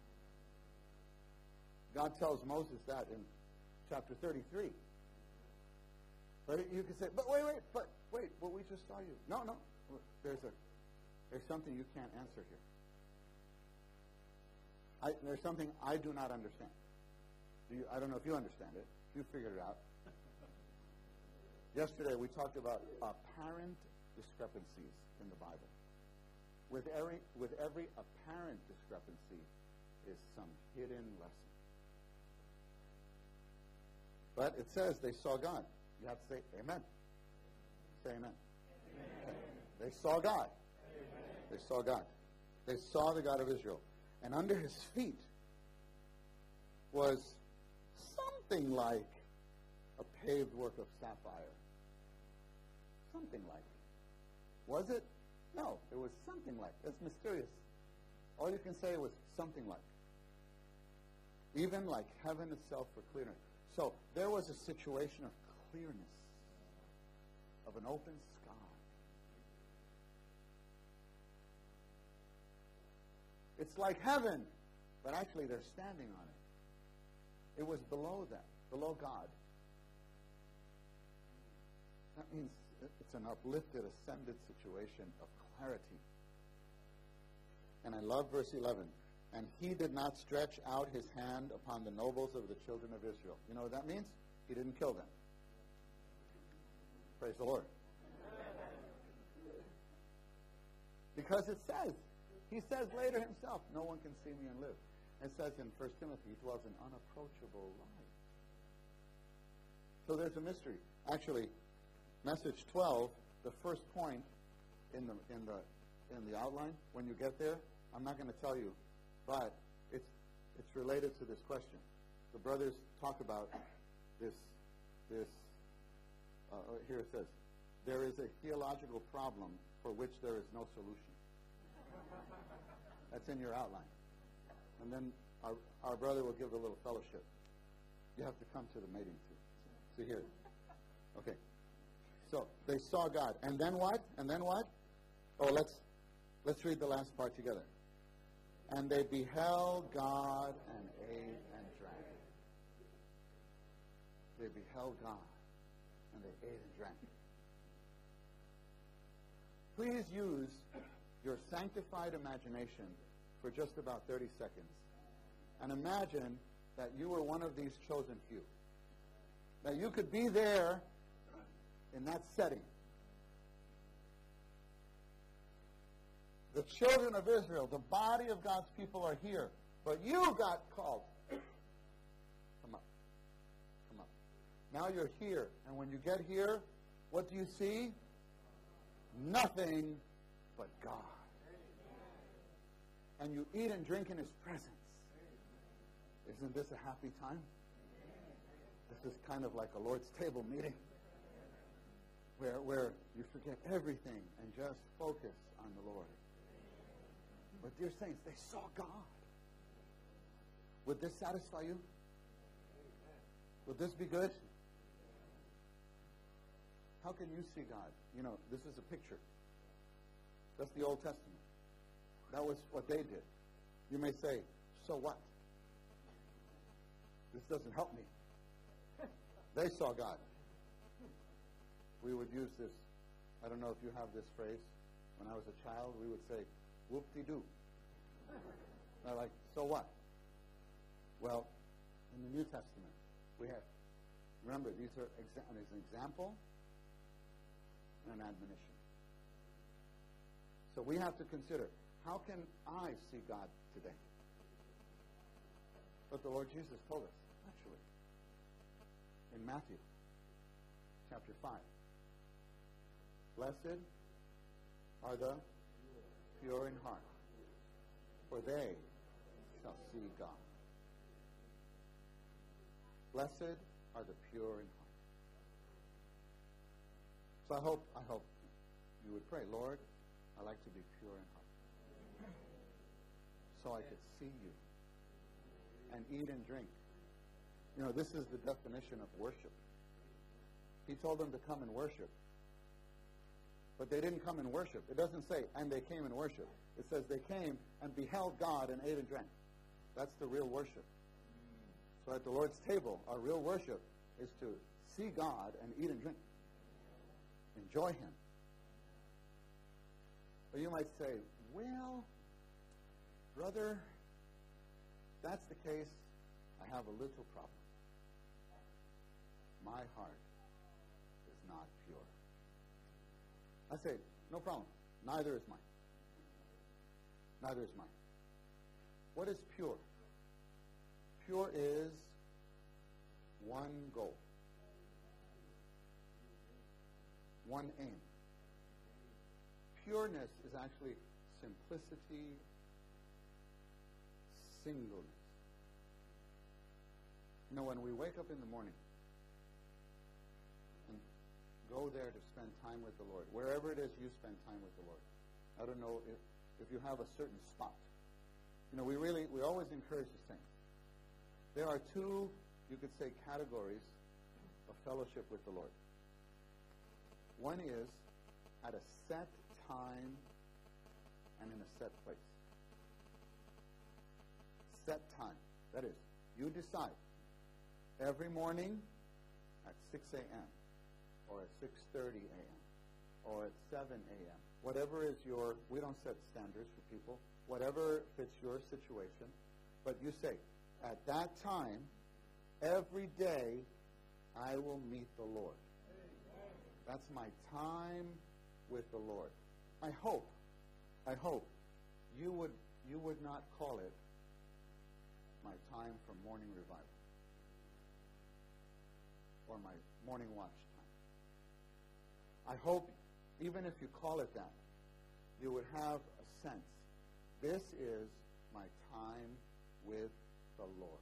God tells Moses that in chapter thirty-three. But you can say, but wait, wait, but wait, well, we just saw you. No, no. There's a there's something you can't answer here. I, there's something I do not understand. Do you, I don't know if you understand it. You figured it out. Yesterday we talked about apparent discrepancies in the Bible. With every, with every apparent discrepancy is some hidden lesson. But it says they saw God. You have to say amen. Say amen. Amen. They saw God. Amen. They saw God. They saw the God of Israel. And under his feet was something like a paved work of sapphire. Something like. Was it? No, it was something like. It's mysterious. All you can say was something like. Even like heaven itself for clearness. So there was a situation of clearness, of an open sky. It's like heaven, but actually they're standing on it. It was below that, below God. That means it's an uplifted, ascended situation of clarity. And I love verse eleven. And he did not stretch out his hand upon the nobles of the children of Israel. You know what that means? He didn't kill them. Praise the Lord. Because it says, he says later himself, no one can see me and live. It says in First Timothy, he dwells in unapproachable light. So there's a mystery. Actually, message twelve, the first point in the in the in the outline, when you get there, I'm not going to tell you, but it's it's related to this question. The brothers talk about this this uh, here it says, there is a theological problem for which there is no solution. That's in your outline. And then our, our brother will give a little fellowship. You have to come to the meeting to, to hear it. Okay. So they saw God. And then what? And then what? Oh, let's let's read the last part together. And they beheld God and ate and drank. They beheld God and they ate and drank. Please use your sanctified imagination for just about thirty seconds. And imagine that you were one of these chosen few. That you could be there in that setting. The children of Israel, the body of God's people are here. But you got called. Come up. Come up. Now you're here. And when you get here, what do you see? Nothing but God. And you eat and drink in His presence. Isn't this a happy time? This is kind of like a Lord's table meeting where, where you forget everything and just focus on the Lord. But dear saints, they saw God. Would this satisfy you? Would this be good? How can you see God? You know, this is a picture. That's the Old Testament. That was what they did. You may say, so what? This doesn't help me. They saw God. We would use this, I don't know if you have this phrase. When I was a child, we would say, whoop-de-doo. They're like, so what? Well, in the New Testament, we have, remember, these are exa- an example and an admonition. So we have to consider, How can I see God today? But the Lord Jesus told us, actually, in Matthew chapter five. Blessed are the pure in heart, for they shall see God. Blessed are the pure in heart. So I hope, I hope you would pray, Lord, I like to be pure in heart, so I could see you and eat and drink. You know, this is the definition of worship. He told them to come and worship. But they didn't come and worship. It doesn't say, and they came and worshiped. It says they came and beheld God and ate and drank. That's the real worship. So at the Lord's table, our real worship is to see God and eat and drink. Enjoy Him. But you might say, well, brother, if that's the case, I have a little problem. My heart is not pure. I say, no problem. Neither is mine. Neither is mine. What is pure? Pure is one goal. One aim. Pureness is actually simplicity, singleness. You know, when we wake up in the morning and go there to spend time with the Lord, wherever it is you spend time with the Lord, I don't know if, if you have a certain spot. You know, we really, we always encourage the saints. There are two, you could say, categories of fellowship with the Lord. One is at a set time and in a set place. Set time. That is, you decide every morning at six a.m. or at six thirty a.m. or at seven a.m. Whatever is your, we don't set standards for people, whatever fits your situation, but you say, at that time, every day, I will meet the Lord. That's my time with the Lord. I hope, I hope you would you would not call it my time for morning revival or my morning watch time. I hope, even if you call it that, you would have a sense, this is my time with the Lord.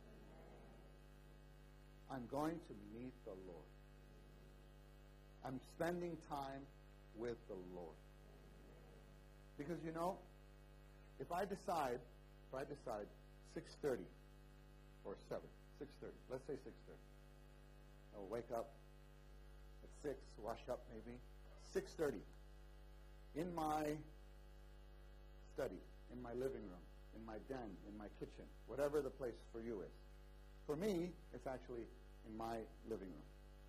I'm going to meet the Lord. I'm spending time with the Lord. Because, you know, if I decide, if I decide six thirty or seven, six thirty, let's say six thirty. I'll wake up at six, wash up maybe. six thirty, in my study, in my living room, in my den, in my kitchen, whatever the place for you is. For me, it's actually in my living room.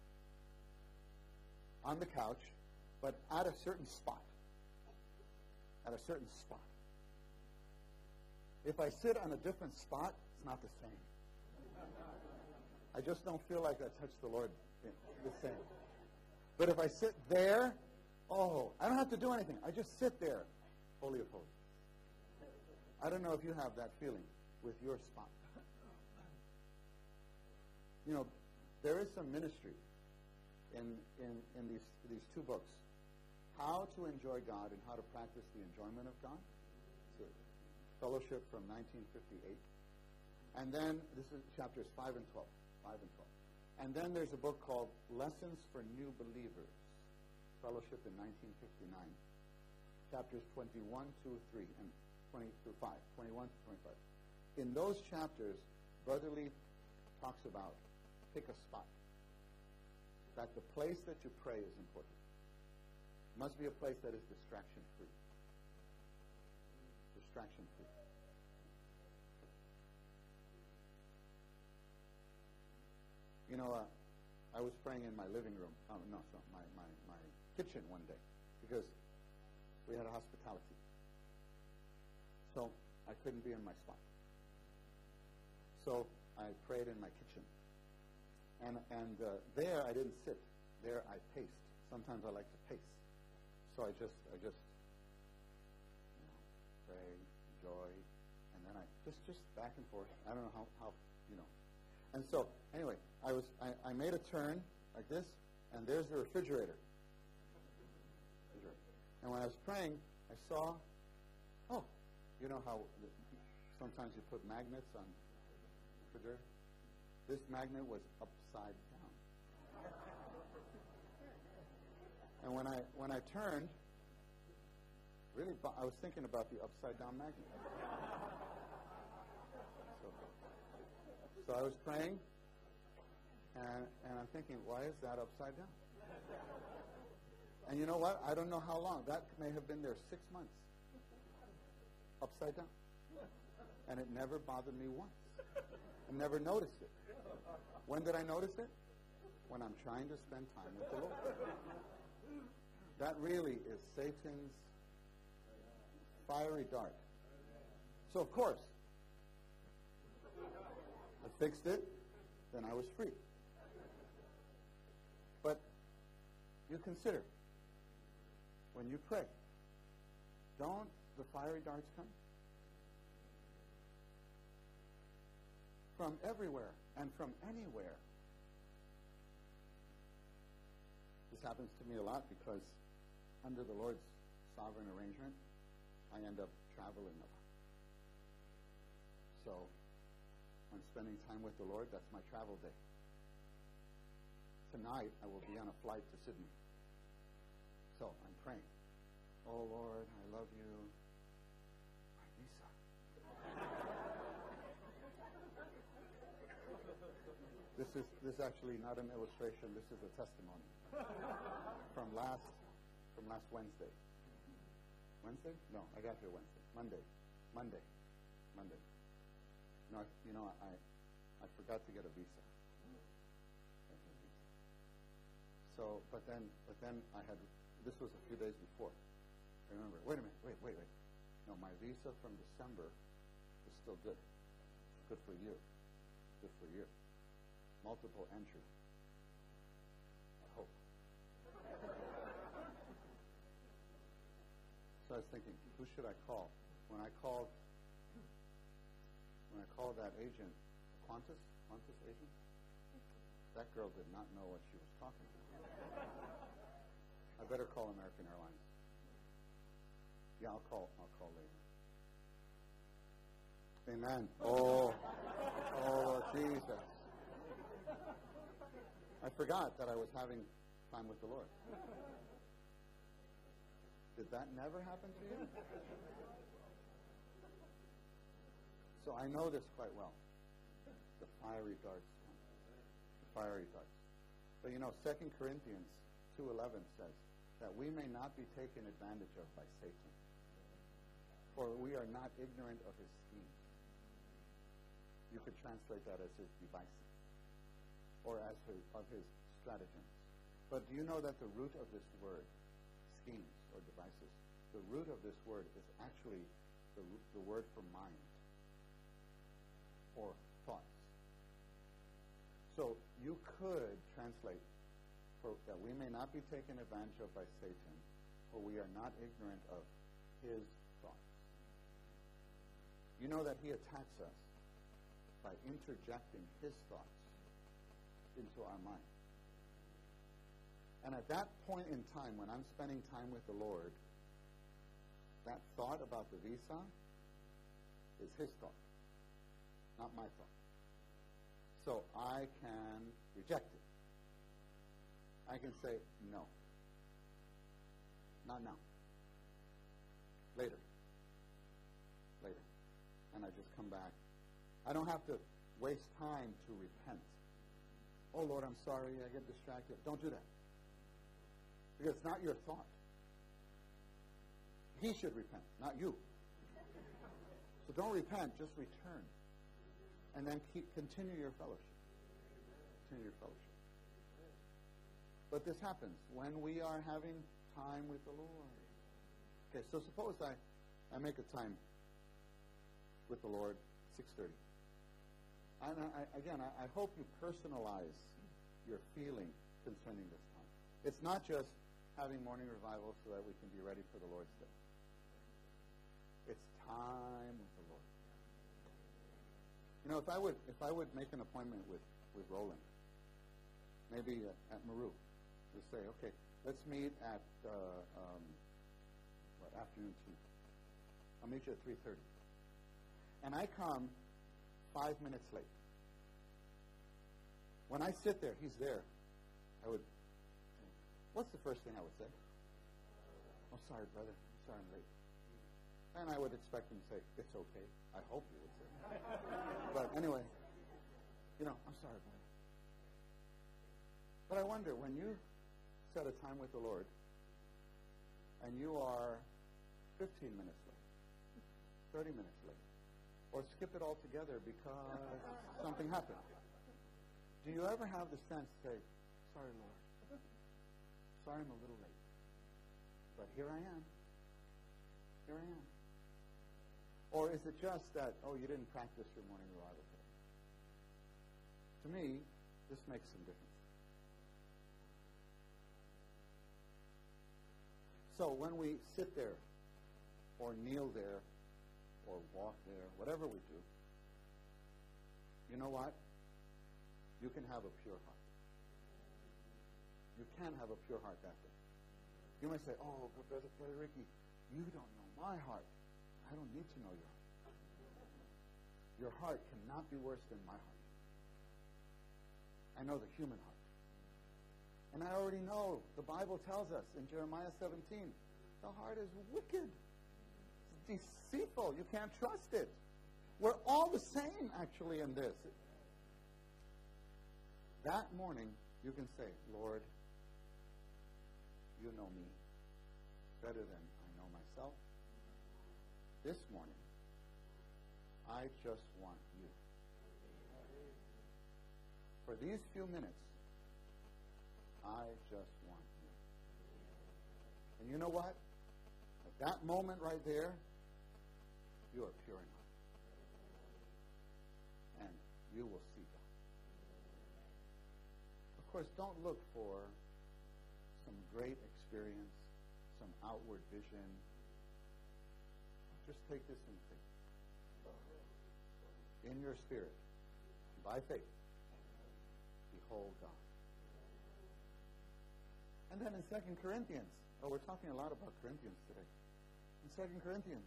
On the couch, but at a certain spot. At a certain spot. If I sit on a different spot, it's not the same. I just don't feel like I touched the Lord the same. But if I sit there, oh, I don't have to do anything. I just sit there, Holy of Holies. I don't know if you have that feeling with your spot. You know, there is some ministry in, in, in these, these two books. How to Enjoy God and How to Practice the Enjoyment of God. It's a fellowship from nineteen fifty-eight. And then, this is chapters five and twelve. five and twelve. And then there's a book called Lessons for New Believers. Fellowship in nineteen fifty-nine. Chapters twenty-one, two, three, and twenty through five. twenty-one to twenty-five. In those chapters, Brother Lee talks about pick a spot. That the place that you pray is important. It must be a place that is distraction-free. Distraction-free. You know, uh, I was praying in my living room. Oh, no, so my, my, my kitchen one day because we had a hospitality. So I couldn't be in my spot. So I prayed in my kitchen. And and uh, there I didn't sit. There I paced. Sometimes I like to pace. So I just I just you know, pray, joy, and then I just just back and forth. I don't know how, how you know. And so anyway, I was I, I made a turn like this, and there's the refrigerator. refrigerator. And when I was praying, I saw, oh, you know how the, sometimes you put magnets on the refrigerator? This magnet was upside down. And when I when I turned, really, I was thinking about the upside down magnet. So, so I was praying, and and I'm thinking, why is that upside down? And you know what? I don't know how long. That may have been there six months. Upside down. And it never bothered me once. I never noticed it. When did I notice it? When I'm trying to spend time with the Lord. That really is Satan's fiery dart. So, of course, I fixed it, then I was free. But you consider, when you pray, don't the fiery darts come? From everywhere and from anywhere. This happens to me a lot because under the Lord's sovereign arrangement, I end up traveling a lot. So, I'm spending time with the Lord. That's my travel day. Tonight, I will be on a flight to Sydney. So, I'm praying. Oh, Lord, I love you. My visa. This is this is actually not an illustration. This is a testimony from last from last Wednesday. Wednesday? No, I got here Wednesday. Monday. Monday. Monday. No, I, you know, I I forgot to get a visa. So, but then, but then I had. This was a few days before. I remember. Wait a minute. Wait, wait, wait. No, my visa from December is still good. Good for a year. Good for a year. Multiple entry. I hope. So I was thinking, who should I call? When I called, when I called that agent, Qantas, Qantas agent, that girl did not know what she was talking about. I better call American Airlines. Yeah, I'll call. I'll call later. Amen. Oh, oh, Jesus. I forgot that I was having time with the Lord. Did that never happen to you? So I know this quite well. The fiery darts. The fiery darts. But you know, Second Corinthians two eleven says that we may not be taken advantage of by Satan, for we are not ignorant of his schemes. You could translate that as his devices, or as his, of his stratagems. But do you know that the root of this word, schemes or devices, the root of this word is actually the, the word for mind, or thoughts. So you could translate for, that we may not be taken advantage of by Satan, for we are not ignorant of his thoughts. You know that he attacks us by interjecting his thoughts into our mind. And at that point in time, when I'm spending time with the Lord, that thought about the visa is his thought, not my thought. So I can reject it. I can say, no. Not now. Later. Later. And I just come back. I don't have to waste time to repent. Oh, Lord, I'm sorry, I get distracted. Don't do that. Because it's not your thought. He should repent, not you. So don't repent, just return. And then keep, continue your fellowship. Continue your fellowship. But this happens when we are having time with the Lord. Okay, so suppose I, I make a time with the Lord, six thirty. And I, again, I, I hope you personalize your feeling concerning this time. It's not just having morning revival so that we can be ready for the Lord's day. It's time with the Lord. You know, if I would if I would make an appointment with, with Roland, maybe at, at Maru, to say, okay, let's meet at uh, um, what, afternoon tea. I'll meet you at three thirty. And I come five minutes late. When I sit there, he's there. I would, what's the first thing I would say? Oh, sorry, brother. I'm sorry I'm late. And I would expect him to say, it's okay. I hope he would say that. But anyway, you know, I'm sorry, brother. But I wonder, when you set a time with the Lord and you are fifteen minutes late, thirty minutes late, or skip it altogether because something happened, do you ever have the sense to say, sorry, Lord, sorry I'm a little late, but here I am. Here I am. Or is it just that, oh, you didn't practice your morning revival today? To me, this makes some difference. So when we sit there, or kneel there, or walk there, whatever we do, you know what? You can have a pure heart. You can have a pure heart that day. You might say, oh, but Brother, Brother Ricky, you don't know my heart. I don't need to know your heart. Your heart cannot be worse than my heart. I know the human heart. And I already know, the Bible tells us in Jeremiah seventeen, the heart is wicked. It's deceitful. You can't trust it. We're all the same, actually, in this. That morning, you can say, Lord, you know me better than I know myself. This morning, I just want you. For these few minutes, I just want you. And you know what? At that moment right there, you are pure in heart. And you will see God. Of course, don't look for some great experience, some outward vision. Just take this in faith. In your spirit, by faith, behold God. And then in Second Corinthians, oh, we're talking a lot about Corinthians today. In Second Corinthians,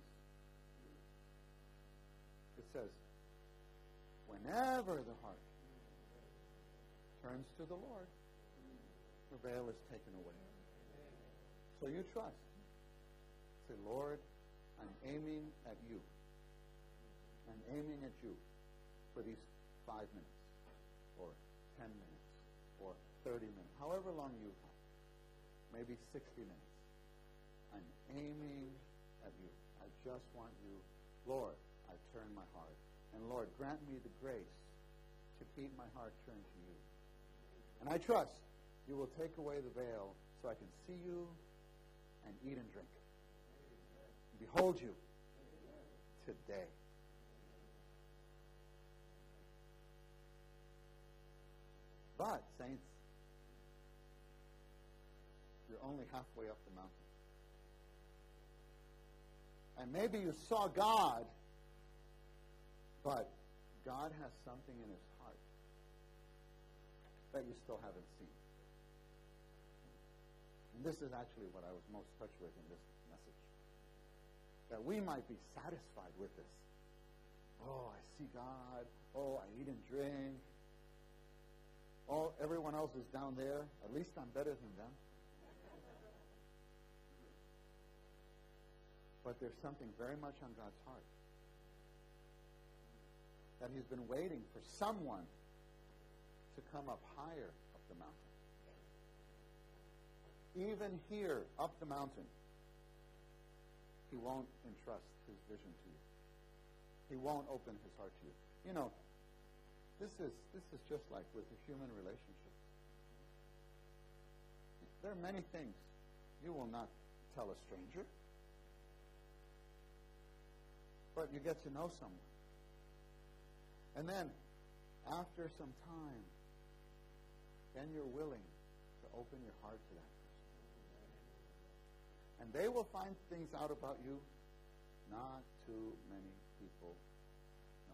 it says, whenever the heart turns to the Lord, the veil is taken away. So you trust. Say, Lord, I'm aiming at you. I'm aiming at you for these five minutes, or ten minutes, or thirty minutes, however long you have. Maybe sixty minutes. I'm aiming at you. I just want you. Lord, I turn my heart. And Lord, grant me the grace to keep my heart turned to you. And I trust you will take away the veil so I can see you and eat and drink. Behold you today. But, saints, you're only halfway up the mountain. And maybe you saw God, but God has something in his heart that you still haven't seen. And this is actually what I was most touched with in this message. That we might be satisfied with this. Oh, I see God. Oh, I eat and drink. Oh, everyone else is down there. At least I'm better than them. But there's something very much on God's heart. That he's been waiting for someone to come up higher up the mountain. Even here, up the mountain, he won't entrust his vision to you. He won't open his heart to you. You know, This is this is just like with a human relationship. There are many things you will not tell a stranger, but you get to know someone. And then, after some time, then you're willing to open your heart to that person. And they will find things out about you not to too many people know.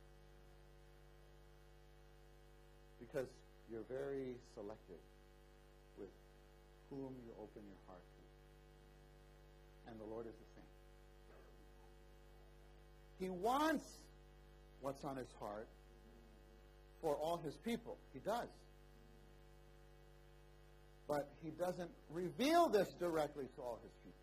Because you're very selective with whom you open your heart to. And the Lord is the same. He wants what's on his heart for all his people. He does. But he doesn't reveal this directly to all his people.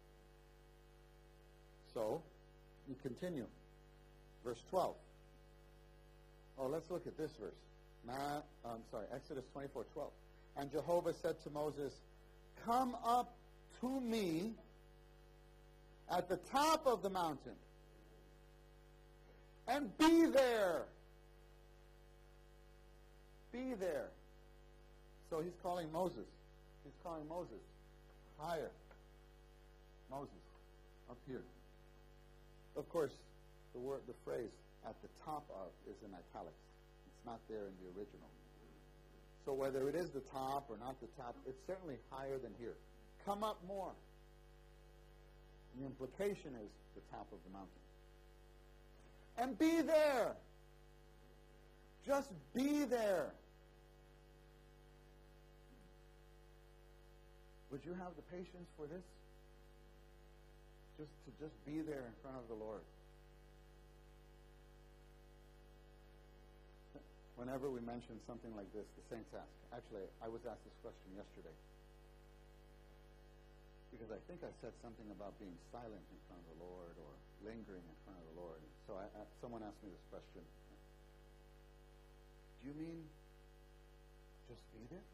So, you continue. Verse twelve. Oh, let's look at this verse. Nah, I'm sorry, Exodus twenty-four twelve. And Jehovah said to Moses, come up to me at the top of the mountain and be there. Be there. So he's calling Moses. He's calling Moses higher. Moses, up here. Of course, the word, the phrase "at the top of" is in italics. It's not there in the original. So whether it is the top or not the top, it's certainly higher than here. Come up more. And the implication is the top of the mountain. And be there. Just be there. Would you have the patience for this? Just to just be there in front of the Lord. Whenever we mention something like this, the saints ask. Actually, I was asked this question yesterday. Because I think I said something about being silent in front of the Lord or lingering in front of the Lord. So I, I, someone asked me this question. Do you mean just be there?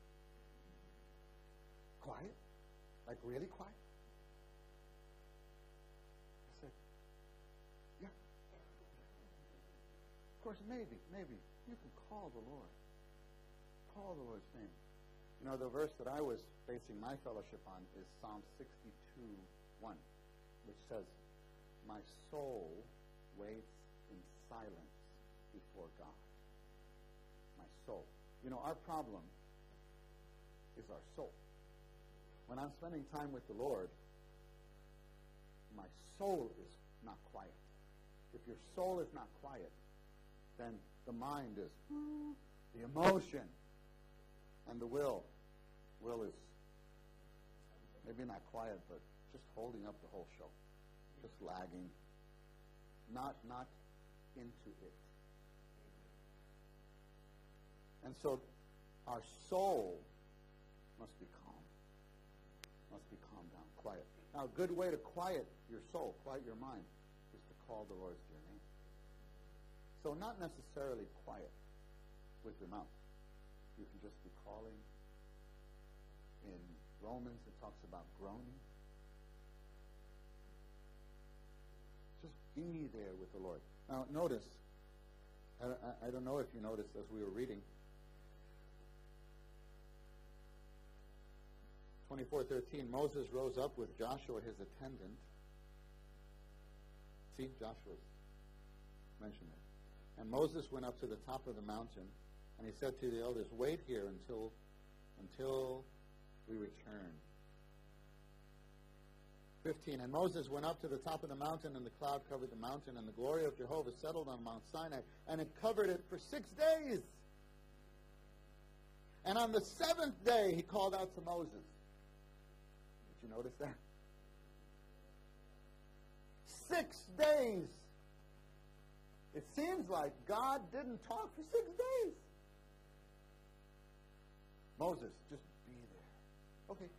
Quiet? Like really quiet? I said, yeah. Of course, maybe, maybe. You can call the Lord. Call the Lord's name. You know, the verse that I was basing my fellowship on is Psalm sixty-two one, which says, my soul waits in silence before God. My soul. You know, our problem is our soul. When I'm spending time with the Lord, my soul is not quiet. If your soul is not quiet, then the mind is, the emotion, and the will. Will is maybe not quiet, but just holding up the whole show. Just lagging. Not, not into it. And so our soul must be calm. Must be calmed down, quiet. Now, a good way to quiet your soul, quiet your mind, is to call the Lord's dear name. So not necessarily quiet with your mouth. You can just be calling. In Romans, it talks about groaning. Just be there with the Lord. Now, notice, I, I, I don't know if you noticed as we were reading, twenty-four thirteen, Moses rose up with Joshua, his attendant. See, Joshua's mentioned there. And Moses went up to the top of the mountain, and he said to the elders, wait here until, until we return. fifteen, and Moses went up to the top of the mountain, and the cloud covered the mountain, and the glory of Jehovah settled on Mount Sinai, and it covered it for six days. And on the seventh day, he called out to Moses. Did you notice that? Six days. It seems like God didn't talk for six days. Moses, just be there. Okay.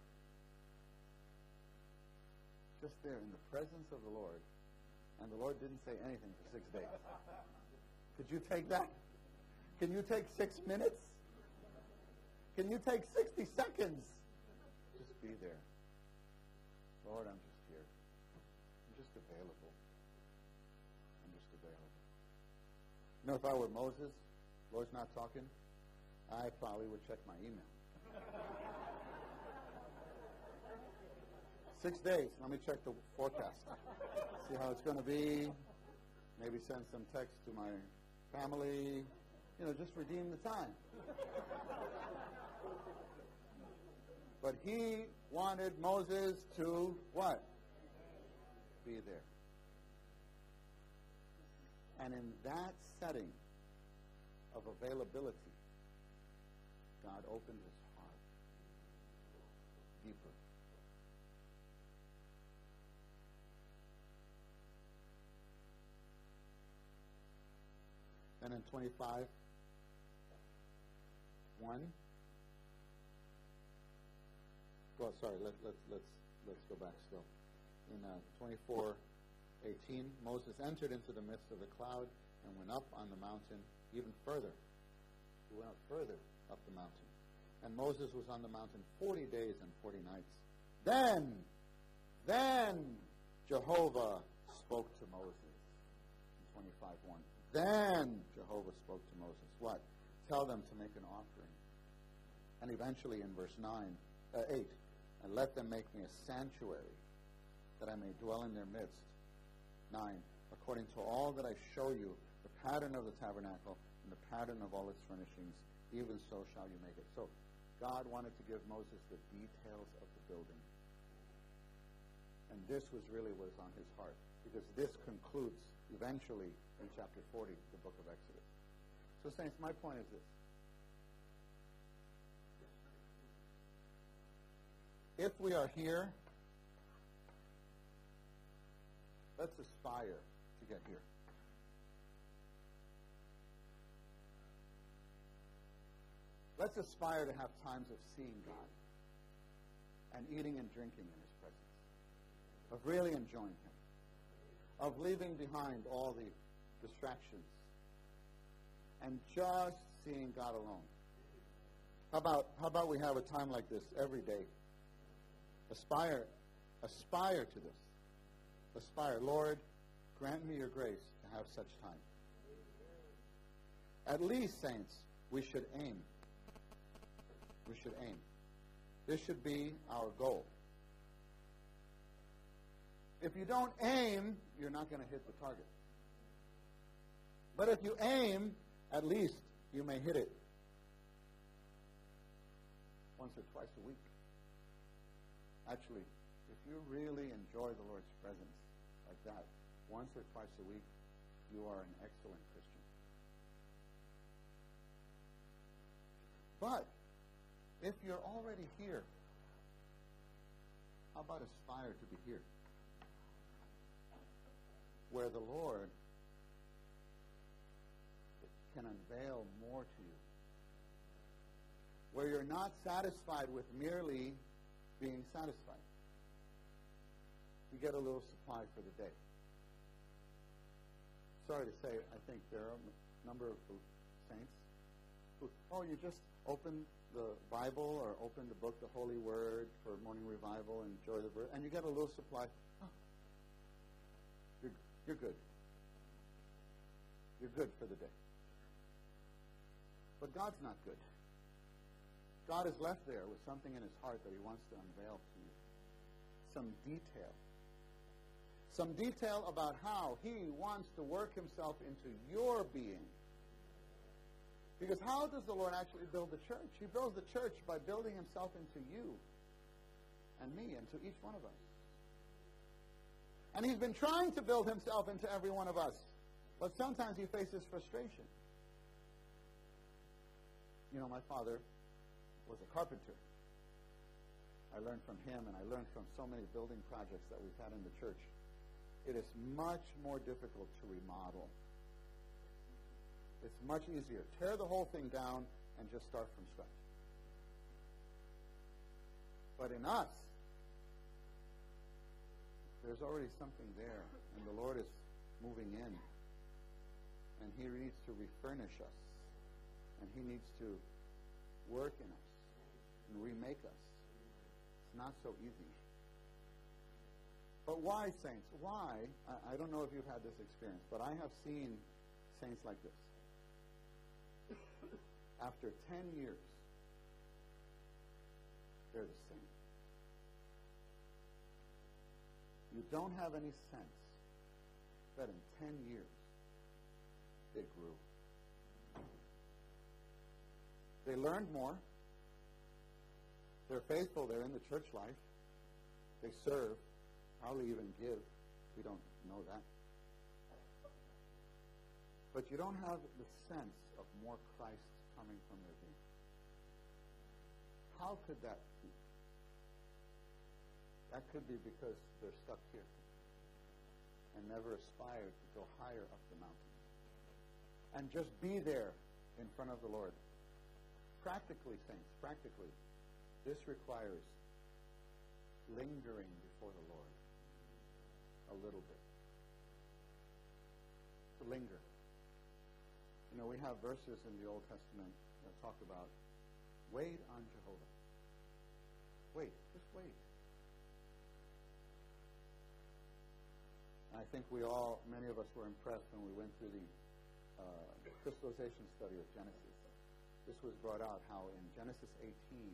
Just there in the presence of the Lord. And the Lord didn't say anything for six days. Could you take that? Can you take six minutes? Can you take sixty seconds? Just be there. Lord, I'm just here. I'm just available. I'm just available. You know, if I were Moses, Lord's not talking, I probably would check my email. Six days. Let me check the forecast. See how it's going to be. Maybe send some text to my family. You know, just redeem the time. But he wanted Moses to what? Be there. And in that setting of availability, God opened his heart deeper. And in twenty-five, one. Well, sorry, let, let's, let's, let's go back still. In uh, twenty-four eighteen, Moses entered into the midst of the cloud and went up on the mountain even further. He went up further up the mountain. And Moses was on the mountain forty days and forty nights. Then, then Jehovah spoke to Moses. In twenty-five one. Then Jehovah spoke to Moses. What? Tell them to make an offering. And eventually in verse nine, uh, eight, and let them make me a sanctuary, that I may dwell in their midst. Nine, according to all that I show you, the pattern of the tabernacle and the pattern of all its furnishings, even so shall you make it. So God wanted to give Moses the details of the building. And this was really what was on his heart, because this concludes eventually in chapter forty, the book of Exodus. So saints, my point is this. If we are here, let's aspire to get here. Let's aspire to have times of seeing God and eating and drinking in his presence, of really enjoying him, of leaving behind all the distractions and just seeing God alone. How about, how about we have a time like this every day? Aspire, aspire to this. Aspire. Lord, grant me your grace to have such time. At least, saints, we should aim. We should aim. This should be our goal. If you don't aim, you're not going to hit the target. But if you aim, at least you may hit it once or twice a week. Actually, if you really enjoy the Lord's presence like that, once or twice a week, you are an excellent Christian. But if you're already here, how about aspire to be here, where the Lord can unveil more to you, where you're not satisfied with merely being satisfied. You get a little supply for the day. Sorry to say, I think there are a number of saints who, oh, you just open the Bible or open the book, the Holy Word, for morning revival, and enjoy the verse, and you get a little supply. Oh, you're, you're good. You're good for the day. But God's not good. God is left there with something in his heart that he wants to unveil to you. Some detail. Some detail about how he wants to work himself into your being. Because how does the Lord actually build the church? He builds the church by building himself into you and me and to each one of us. And he's been trying to build himself into every one of us. But sometimes he faces frustration. You know, my father was a carpenter. I learned from him, and I learned from so many building projects that we've had in the church. It is much more difficult to remodel. It's much easier. Tear the whole thing down and just start from scratch. But in us, there's already something there, and the Lord is moving in, and he needs to refurnish us, and he needs to work in us and remake us. It's not so easy. But why, saints? Why? I, I don't know if you've had this experience, but I have seen saints like this. After ten years, they're the same. You don't have any sense that in ten years, they grew. They learned more. They're faithful. They're in the church life. They serve. Probably even give. We don't know that. but you don't have the sense of more Christ coming from within. How could that be? That could be because they're stuck here and never aspire to go higher up the mountain and just be there in front of the Lord. Practically, saints, practically, this requires lingering before the Lord a little bit. To linger. You know, we have verses in the Old Testament that talk about wait on Jehovah. Wait, just wait. I think we all, many of us were impressed when we went through the uh, crystallization study of Genesis. This was brought out how in Genesis eighteen,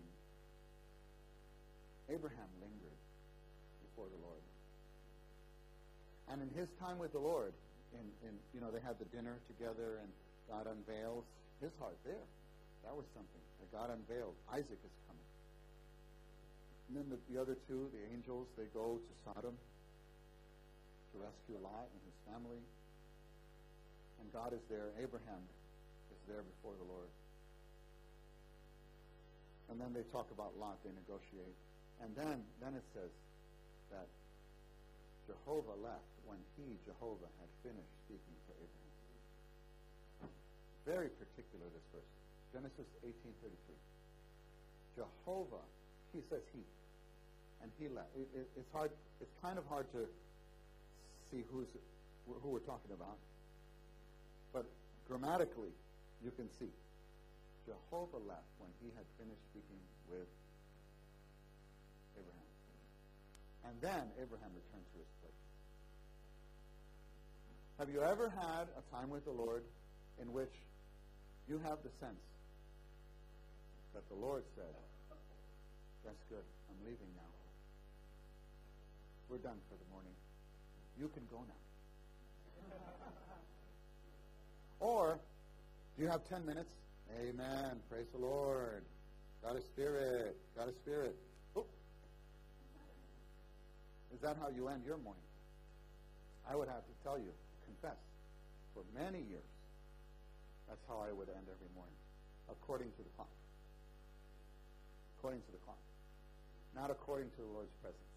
Abraham lingered before the Lord. And in his time with the Lord, in, in you know, they had the dinner together and God unveils his heart there. That was something that God unveiled. Isaac is coming. And then the, the other two, the angels, they go to Sodom to rescue Lot and his family. And God is there. Abraham is there before the Lord. And then they talk about Lot. They negotiate. And then, then it says that Jehovah left when he, Jehovah, had finished speaking to Abraham. Very particular, this verse. Genesis eighteen thirty-three. Jehovah, he says he. And he left. It, it, it's hard. It's kind of hard to see who's who we're talking about. But grammatically, you can see. Jehovah left when he had finished speaking with Abraham. And then Abraham returned to his place. Have you ever had a time with the Lord in which you have the sense that the Lord said, that's good, I'm leaving now. We're done for the morning. You can go now. Or, do you have ten minutes? Amen. Praise the Lord. God is spirit. God is spirit. Oh. Is that how you end your morning? I would have to tell you, confess, for many years, that's how I would end every morning, according to the clock. According to the clock. Not according to the Lord's presence.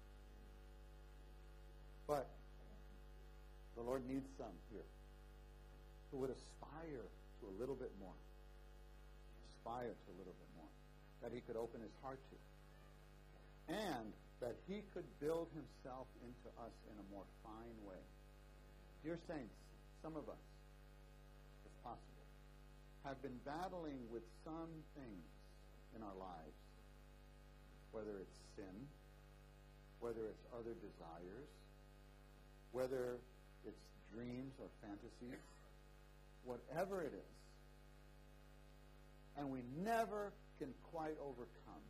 But the Lord needs some here who would aspire to a little bit more. Aspire to a little bit more. That he could open his heart to. And that he could build himself into us in a more fine way. Dear saints, some of us, if possible, have been battling with some things in our lives, whether it's sin, whether it's other desires, whether it's dreams or fantasies, whatever it is, and we never can quite overcome.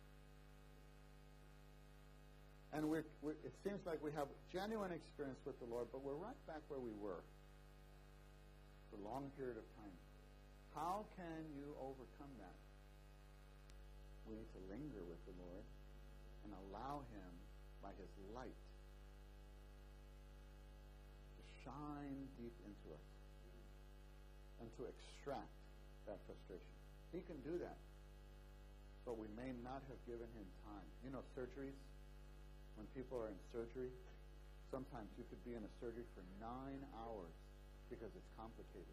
And we're, we're, it seems like we have genuine experience with the Lord, but we're right back where we were for a long period of time. How can you overcome that? We need to linger with the Lord and allow him, by his light, to shine deep into us and to extract that frustration. He can do that, but we may not have given him time. You know, surgeries, when people are in surgery, sometimes you could be in a surgery for nine hours because it's complicated.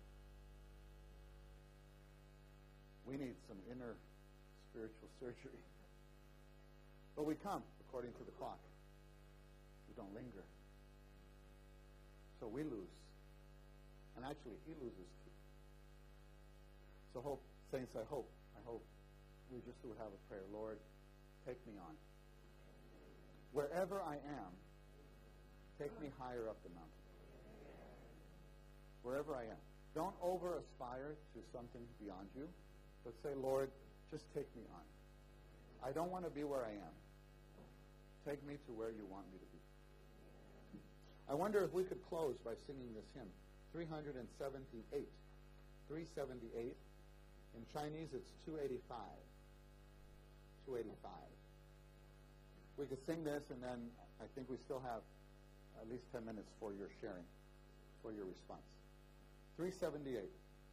We need some inner spiritual surgery. But we come according to the clock. We don't linger. So we lose. And actually, he loses too. So hope, saints, I hope, I hope we just would have a prayer. Lord, take me on. Wherever I am, take me higher up the mountain. Wherever I am. Don't over-aspire to something beyond you, but say, Lord, just take me on. I don't want to be where I am. Take me to where you want me to be. I wonder if we could close by singing this hymn, three seventy-eight. three seventy-eight. In Chinese, it's two eighty-five. two eighty-five. We could sing this, and then I think we still have at least ten minutes for your sharing, for your response. three seventy-eight.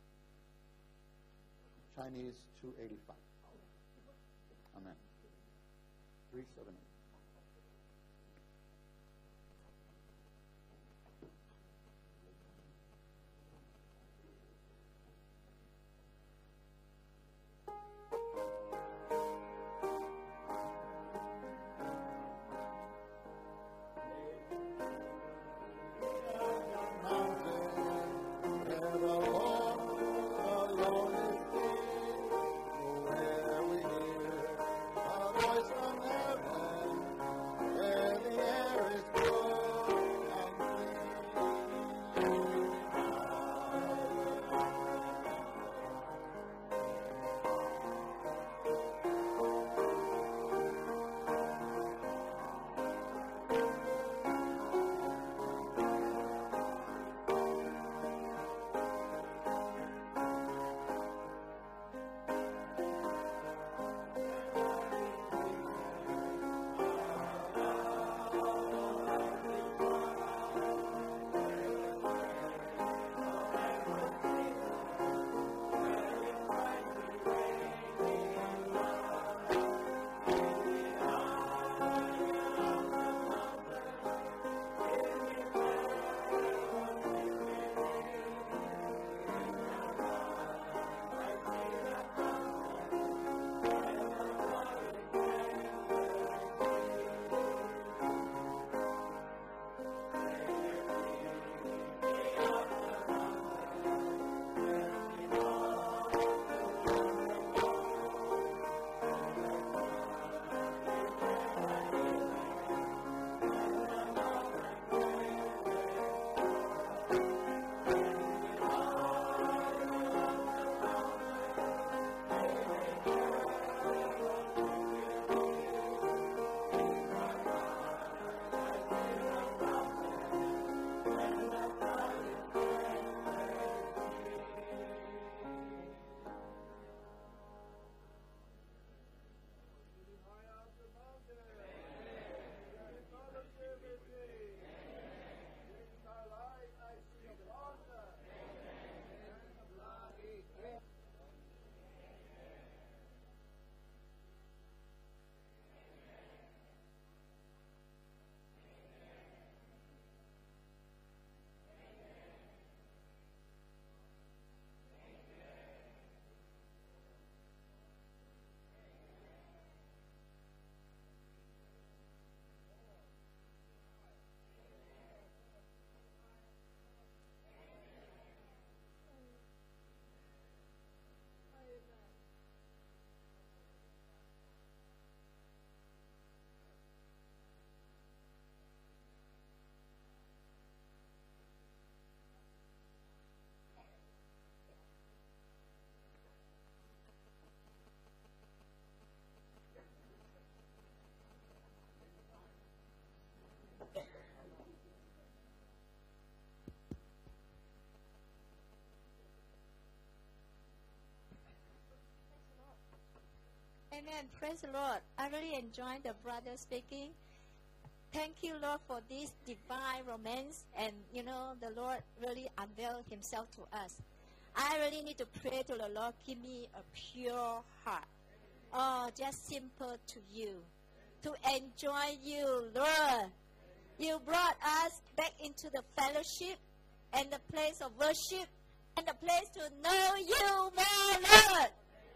Chinese two eighty-five. Amen. three seventy-eight. Amen. Praise the Lord. I really enjoyed the brother speaking. Thank you, Lord, for this divine romance. And, you know, the Lord really unveiled himself to us. I really need to pray to the Lord, give me a pure heart. Oh, just simple to you. To enjoy you, Lord. You brought us back into the fellowship and the place of worship and the place to know you more, Lord.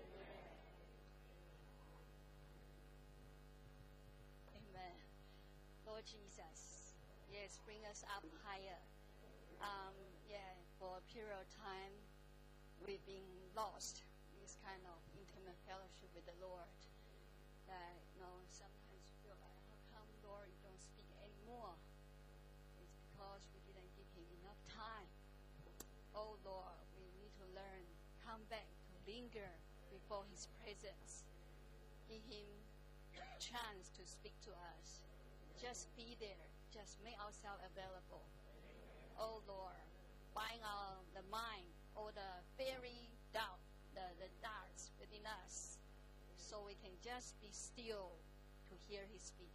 Amen. Lord Jesus, yes, bring us up higher. Um, yeah, for a period of time, we've been lost in this kind of intimate fellowship with the Lord. That, you know, sometimes we feel like, how come, Lord, you don't speak anymore? It's because we didn't give him enough time. Oh, Lord, we need to learn, come back to linger before his presence. Give him a chance to speak to us. Just be there. Just make ourselves available. Oh, Lord, bind our, the mind, all the very doubt, the, the doubts within us, so we can just be still to hear his speaking.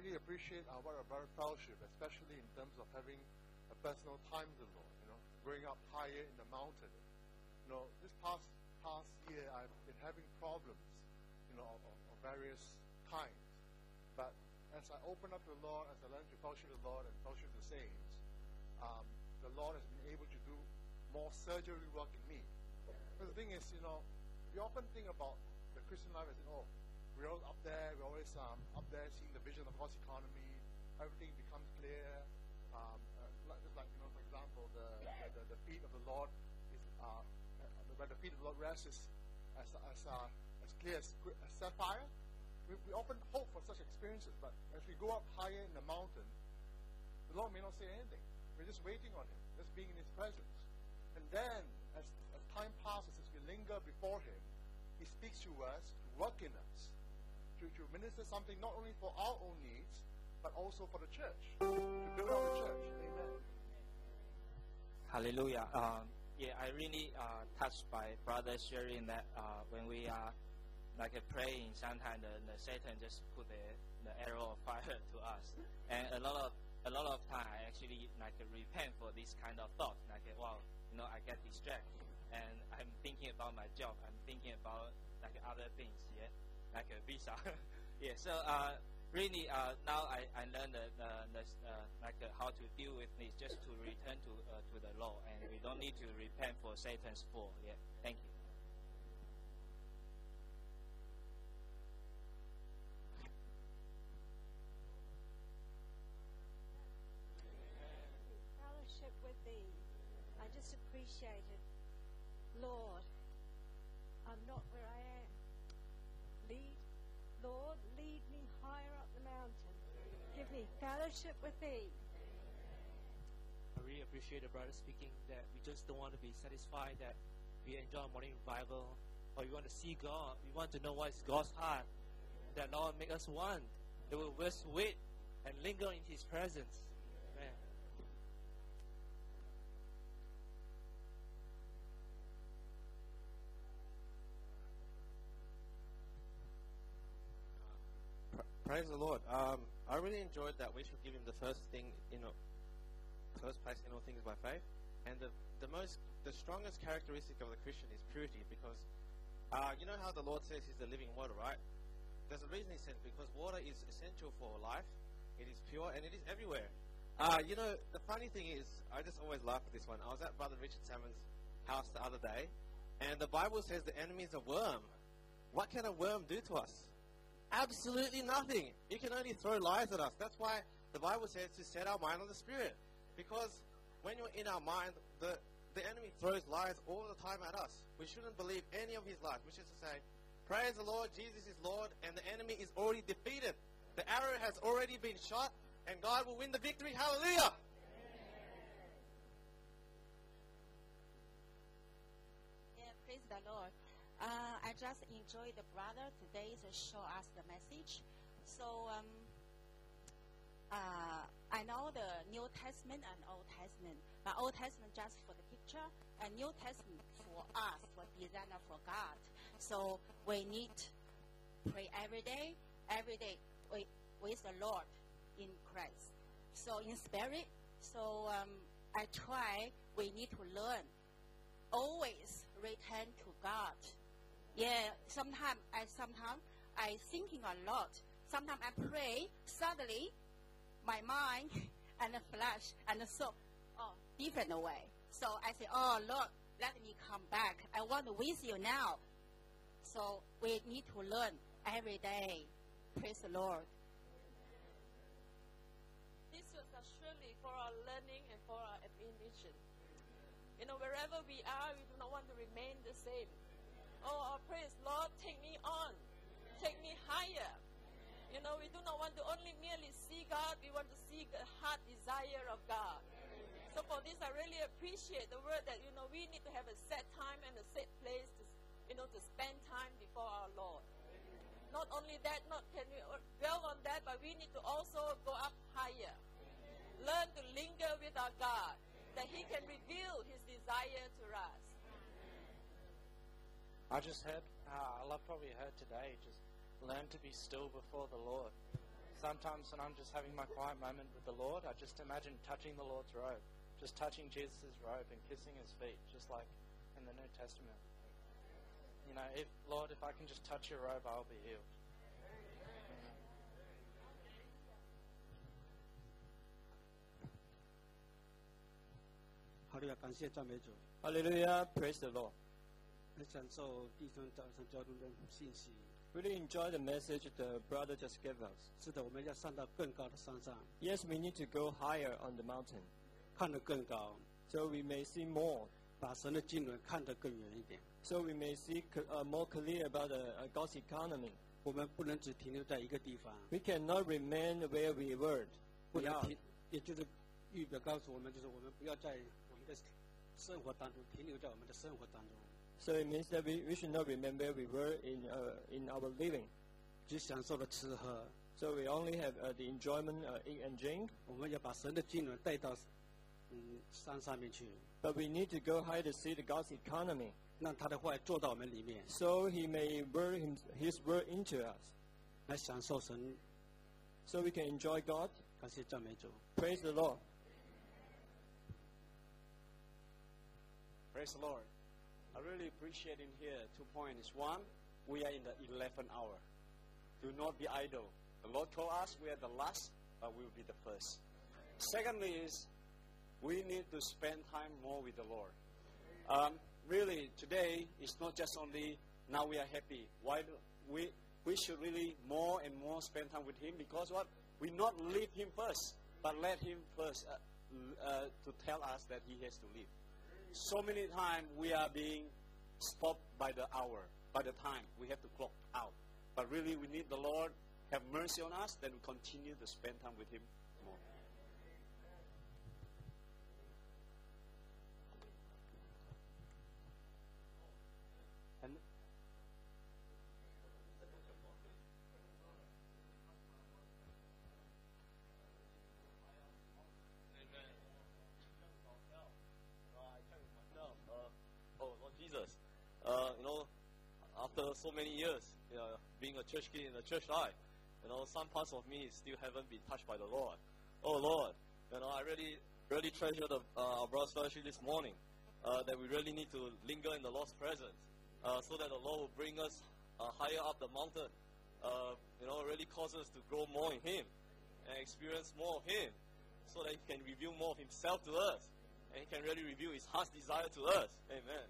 really appreciate uh, what our brother fellowship, especially in terms of having a personal time with the Lord, you know, growing up higher in the mountain. You know, this past past year I've been having problems, you know, of, of various kinds. But as I open up to the Lord, as I learn to fellowship with the Lord and fellowship with the saints, um, the Lord has been able to do more surgery work in me. Because the thing is, you know, we often think about the Christian life as, oh, we're always up there, we're always um, up there seeing the vision of God's economy, everything becomes clear. Um, uh, like, just like, you know, for example, the, the, the feet of the Lord is, uh, where the feet of the Lord rests is as, as, uh, as clear as, as sapphire. We, we often hope for such experiences, but as we go up higher in the mountain, the Lord may not say anything. We're just waiting on Him, just being in His presence. And then, as, as time passes, as we linger before Him, He speaks to us, to work in us, to, to minister something not only for our own needs, but also for the church, to build up the church. Amen. Hallelujah. Um, yeah, I really uh, touched by brother sharing that uh, when we are like uh, praying, sometimes the, the Satan just put the, the arrow of fire to us, and a lot of a lot of time I actually like uh, repent for this kind of thought. Like, uh, wow, you know, I get distracted, and I'm thinking about my job. I'm thinking about like other things. Yeah, like a visa. yeah. So uh, really, uh, now I, I learned the, the, the uh, like uh, how to deal with this, just to return to uh, to the law, and we don't need to repent for Satan's fall. Yeah. Thank you. Fellowship with Thee. I just appreciate it. Lord, I'm not where I am. Lead, Lord, lead me higher up the mountain. Give me fellowship with Thee. I really appreciate the brother speaking that we just don't want to be satisfied that we enjoy morning revival, or we want to see God. We want to know what is God's heart. That Lord make us one. That will just wait and linger in His presence. Amen. Praise the Lord. Um, I really enjoyed that we should give Him the first thing, you know, first place in all things by faith. And the, the most, the strongest characteristic of the Christian is purity, because uh, you know how the Lord says He's the living water, right? There's a reason He says, because water is essential for life. It is pure and it is everywhere. Uh, you know, the funny thing is, I just always laugh at this one. I was at Brother Richard Salmon's house the other day, and the Bible says the enemy is a worm. What can a worm do to us? Absolutely nothing. It can only throw lies at us. That's why the Bible says to set our mind on the Spirit. Because when you're in our mind, the, the enemy throws lies all the time at us. We shouldn't believe any of his lies, which is to say, praise the Lord, Jesus is Lord, and the enemy is already defeated. The arrow has already been shot, and God will win the victory. Hallelujah! Yeah, praise the Lord. Uh, I just enjoyed the brother today to show us the message. So um, uh, I know the New Testament and Old Testament, but Old Testament just for the picture, and New Testament for us, for designer for God. So we need to pray every day, every day with, with the Lord in Christ. So in spirit, so um, I try, we need to learn, always return to God. Yeah, sometimes I sometimes I thinking a lot. Sometimes I pray, suddenly my mind and the flesh and the soul, oh, different way. So I say, oh Lord, let me come back. I want to with you now. So we need to learn every day. Praise the Lord. This was surely for our learning and for our admonition. You know, wherever we are, we do not want to remain the same. Oh, our praise, Lord, take me on. Take me higher. You know, we do not want to only merely see God. We want to see the heart desire of God. So for this, I really appreciate the word that, you know, we need to have a set time and a set place to, you know, to spend time before our Lord. Not only that, not can we dwell on that, but we need to also go up higher. Learn to linger with our God, that He can reveal His desire to us. I just heard, uh, I love what we heard today, just learn to be still before the Lord. sometimes when I'm just having my quiet moment with the Lord, I just imagine touching the Lord's robe, just touching Jesus' robe and kissing his feet, just like in the New Testament. You know, if Lord, if I can just touch your robe, I'll be healed. 哈利路亚，感谢赞美主。 Hallelujah, praise the Lord. 很享受弟兄早上交通的信息。 Really enjoy the message the brother just gave us. 是的，我们要上到更高的山上， Yes, we need to go higher on the mountain 看得更高， so we may see more, 把神的经纶看得更远一点。 so we may see c- uh, more clear about the uh, God's economy. 我们不能只停留在一个地方， We cannot remain where we were. 不 We 能 are. 停，也就是预表告诉我们，就是我们不要在我们的生活当中停留在我们的生活当中， So it means that we, we should not remain where we were in uh, in our living. 只享受了吃喝。 So we only have uh, the enjoyment, uh, eat and drink. 我们要把神的经纶带到嗯山上面去， But we need to go high to see the God's economy, 让他的话做到我们里面， so He may word him, His word into us, 来享受神。 so we can enjoy God. 感谢赞美主。 Praise the Lord. Praise the Lord. I really appreciate in here two points. One, we are in the eleventh hour. Do not be idle. The Lord told us we are the last, but we will be the first. Secondly is, we need to spend time more with the Lord. Um, really, today is not just only now we are happy. Why do we we should really more and more spend time with Him, because what? We not leave Him first, but let Him first uh, uh, to tell us that He has to leave. So many times we are being stopped by the hour, by the time. We have to clock out. But really we need the Lord have mercy on us, then we continue to spend time with Him more. And Oh, Lord Jesus, uh, you know, after so many years uh, being a church kid in the church life, you know, some parts of me still haven't been touched by the Lord. Oh Lord, you know, I really, really treasure the uh, our brother's fellowship this morning. Uh, that we really need to linger in the Lord's presence, uh, so that the Lord will bring us uh, higher up the mountain. Uh, you know, really cause us to grow more in Him and experience more of Him, so that He can reveal more of Himself to us. And He can really reveal His heart's desire to us. Amen.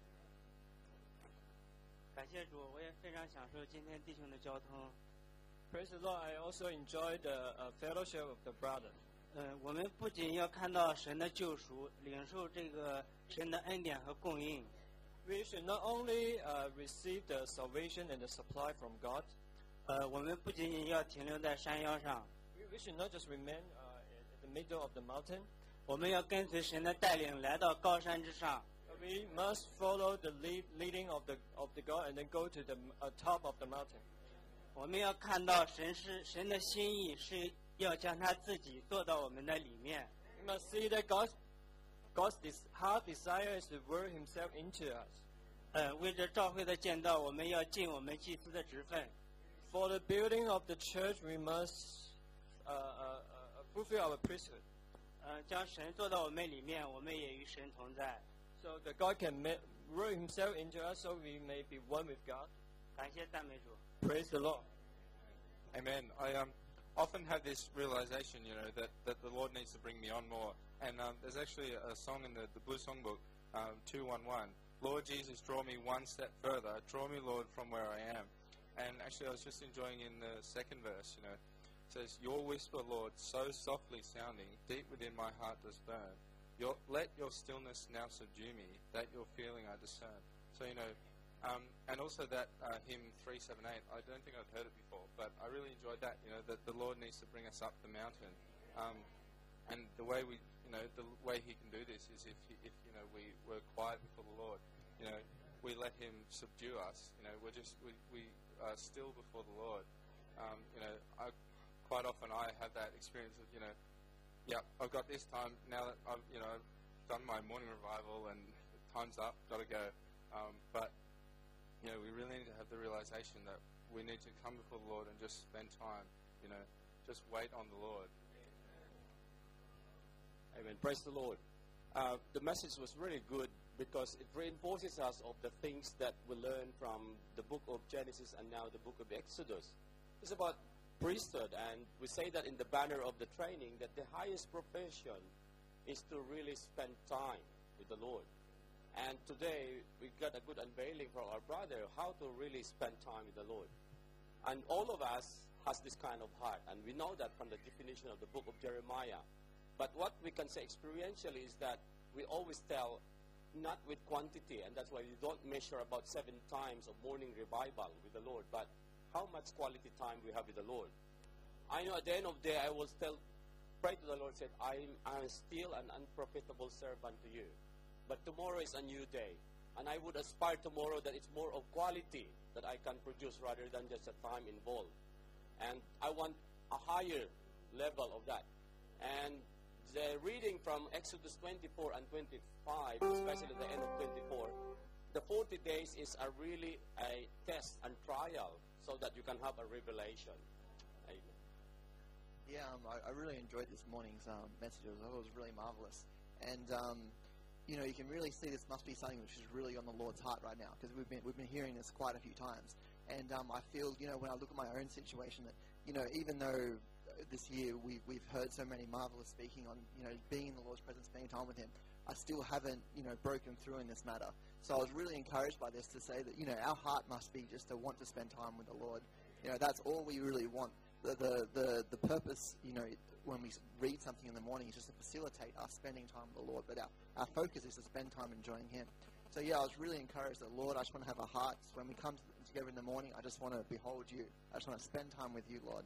感谢主，我也非常享受今天弟兄的交通。 Praise the Lord. I also enjoy the uh, fellowship of the brother. 呃，我们不仅要看到神的救赎，领受这个神的恩典和供应， We should not only uh, receive the salvation and the supply from God. 呃，我们不仅仅要停留在山腰上， We, we should not just remain uh, in the middle of the mountain. 我们要跟随神的带领来到高山之上。 We must follow the lead, leading of the of the God and then go to the uh, top of the mountain. 我们要看到神是神的心意是要将他自己做到我们的里面。 We must see that God's God's this heart desire is to work Himself into us. 呃，为着教会的建造，我们要尽我们祭司的职分。 For the building of the church, we must uh, uh, uh, fulfill our priesthood. 呃，将神做到我们里面，我们也与神同在。 So that God can ma- work Himself into us, so we may be one with God. 感谢赞美主。 Praise the Lord. Amen. I um, often have this realization, you know, that, that the Lord needs to bring me on more. And um, there's actually a song in the, the Blue Songbook, um, two one one. Lord Jesus, draw me one step further. Draw me, Lord, from where I am. And actually, I was just enjoying in the second verse, you know, it says, Your whisper, Lord, so softly sounding, deep within my heart does burn. Your, let your stillness now subdue me, that your feeling I discern. So, you know, um, and also that uh, hymn three seven eight, I don't think I've heard it before, but I really enjoyed that, you know, that the Lord needs to bring us up the mountain. Um, and the way we, you know, the way He can do this is if, he, if you know, we were quiet before the Lord, you know, we let Him subdue us, you know, we're just, we, we are still before the Lord. Um, you know, I, quite often I have that experience of, you know, yeah, I've got this time now that I've, you know, done my morning revival and time's up, got to go. Um, but, you know, we really need to have the realization that we need to come before the Lord and just spend time, you know, just wait on the Lord. Amen. Praise the Lord. Uh, the message was really good because it reinforces us of the things that we learn from the book of Genesis and now the book of Exodus. It's about priesthood, and we say that in the banner of the training that the highest profession is to really spend time with the Lord. And today we got a good unveiling from our brother how to really spend time with the Lord. And all of us has this kind of heart, and we know that from the definition of the book of Jeremiah. But what we can say experientially is that we always tell not with quantity, and that's why we don't measure about seven times of morning revival with the Lord, but how much quality time we have with the Lord. I know at the end of the day I will still pray to the Lord, said, I'm, I'm still an unprofitable servant to you. But tomorrow is a new day, and I would aspire tomorrow that it's more of quality that I can produce rather than just a time involved. And I want a higher level of that. And the reading from Exodus twenty-four and twenty-five, especially the end of twenty-four, the forty days is a really a test and trial so that you can have a revelation. Amen. Yeah, um, I, I really enjoyed this morning's um, message. I thought it was really marvelous. And, um, you know, you can really see this must be something which is really on the Lord's heart right now, because we've been, we've been hearing this quite a few times. And um, I feel, you know, when I look at my own situation that, you know, even though this year we, we've heard so many marvelous speaking on, you know, being in the Lord's presence, spending time with Him, I still haven't, you know, broken through in this matter. So I was really encouraged by this to say that, you know, our heart must be just to want to spend time with the Lord. You know, that's all we really want. The, the, the, the purpose, you know, when we read something in the morning is just to facilitate us spending time with the Lord. But our, our focus is to spend time enjoying Him. So, yeah, I was really encouraged that, Lord, I just want to have a heart. So when we come to, together in the morning, I just want to behold You. I just want to spend time with You, Lord.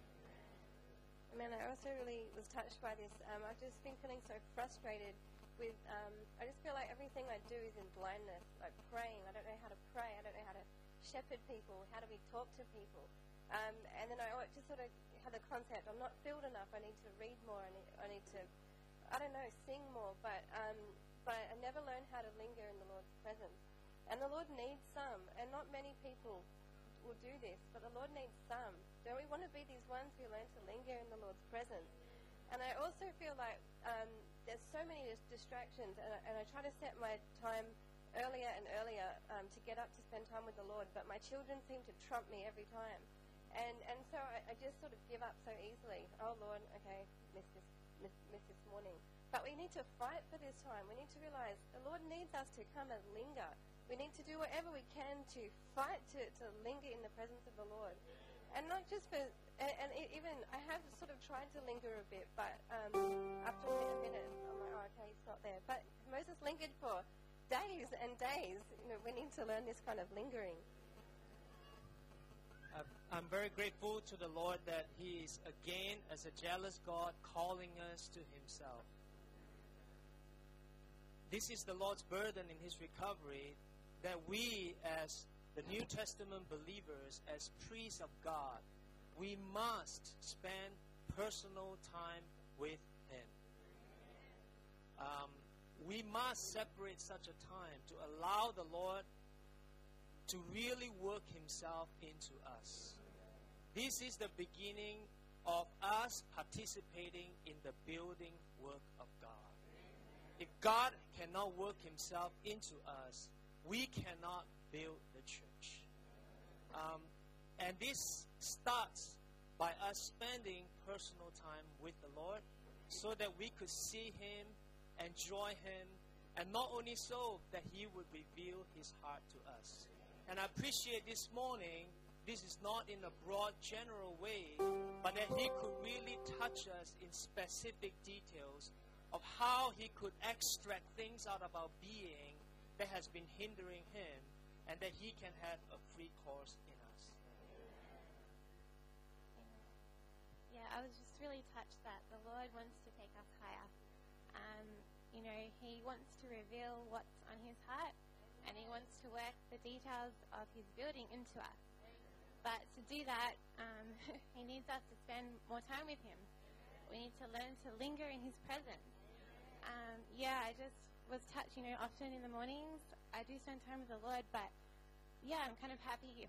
Man, I also really was touched by this. Um, I've just been feeling so frustrated with, um, I just feel like everything I do is in blindness, like praying. I don't know how to pray. I don't know how to shepherd people. How do we talk to people? Um, and then I just sort of had the concept, I'm not filled enough. I need to read more. I need, I need to, I don't know, sing more. But, um, but I never learned how to linger in the Lord's presence. And the Lord needs some, and not many people will do this, but the Lord needs some. Don't we want to be these ones who learn to linger in the Lord's presence? And I also feel like um, there's so many distractions, and I, and I try to set my time earlier and earlier um, to get up to spend time with the Lord, but my children seem to trump me every time. And and so I, I just sort of give up so easily. Oh, Lord, okay, missed this, missed, missed this morning. But we need to fight for this time. We need to realize the Lord needs us to come and linger. We need to do whatever we can to fight to, to linger in the presence of the Lord. And not just for, and, and even, I have sort of tried to linger a bit, but um, after a minute, I'm like, oh, okay, it's not there. But Moses lingered for days and days. You know, we need to learn this kind of lingering. I'm very grateful to the Lord that He is again, as a jealous God, calling us to Himself. This is the Lord's burden in His recovery, that we as the New Testament believers, as priests of God, we must spend personal time with Him. Um, we must separate such a time to allow the Lord to really work Himself into us. This is the beginning of us participating in the building work of God. If God cannot work Himself into us, we cannot build the church. Um, and this starts by us spending personal time with the Lord so that we could see Him, enjoy Him, and not only so, that He would reveal His heart to us. And I appreciate this morning, this is not in a broad, general way, but that He could really touch us in specific details of how He could extract things out of our being that has been hindering Him, and that He can have a free course in us. Yeah, I was just really touched that the Lord wants to take us higher. Um, you know, He wants to reveal what's on His heart, and He wants to work the details of His building into us. But to do that, um, He needs us to spend more time with Him. We need to learn to linger in His presence. Um, yeah, I just was touched, you know, often in the mornings I do spend time with the Lord, but yeah, I'm kind of happy if I just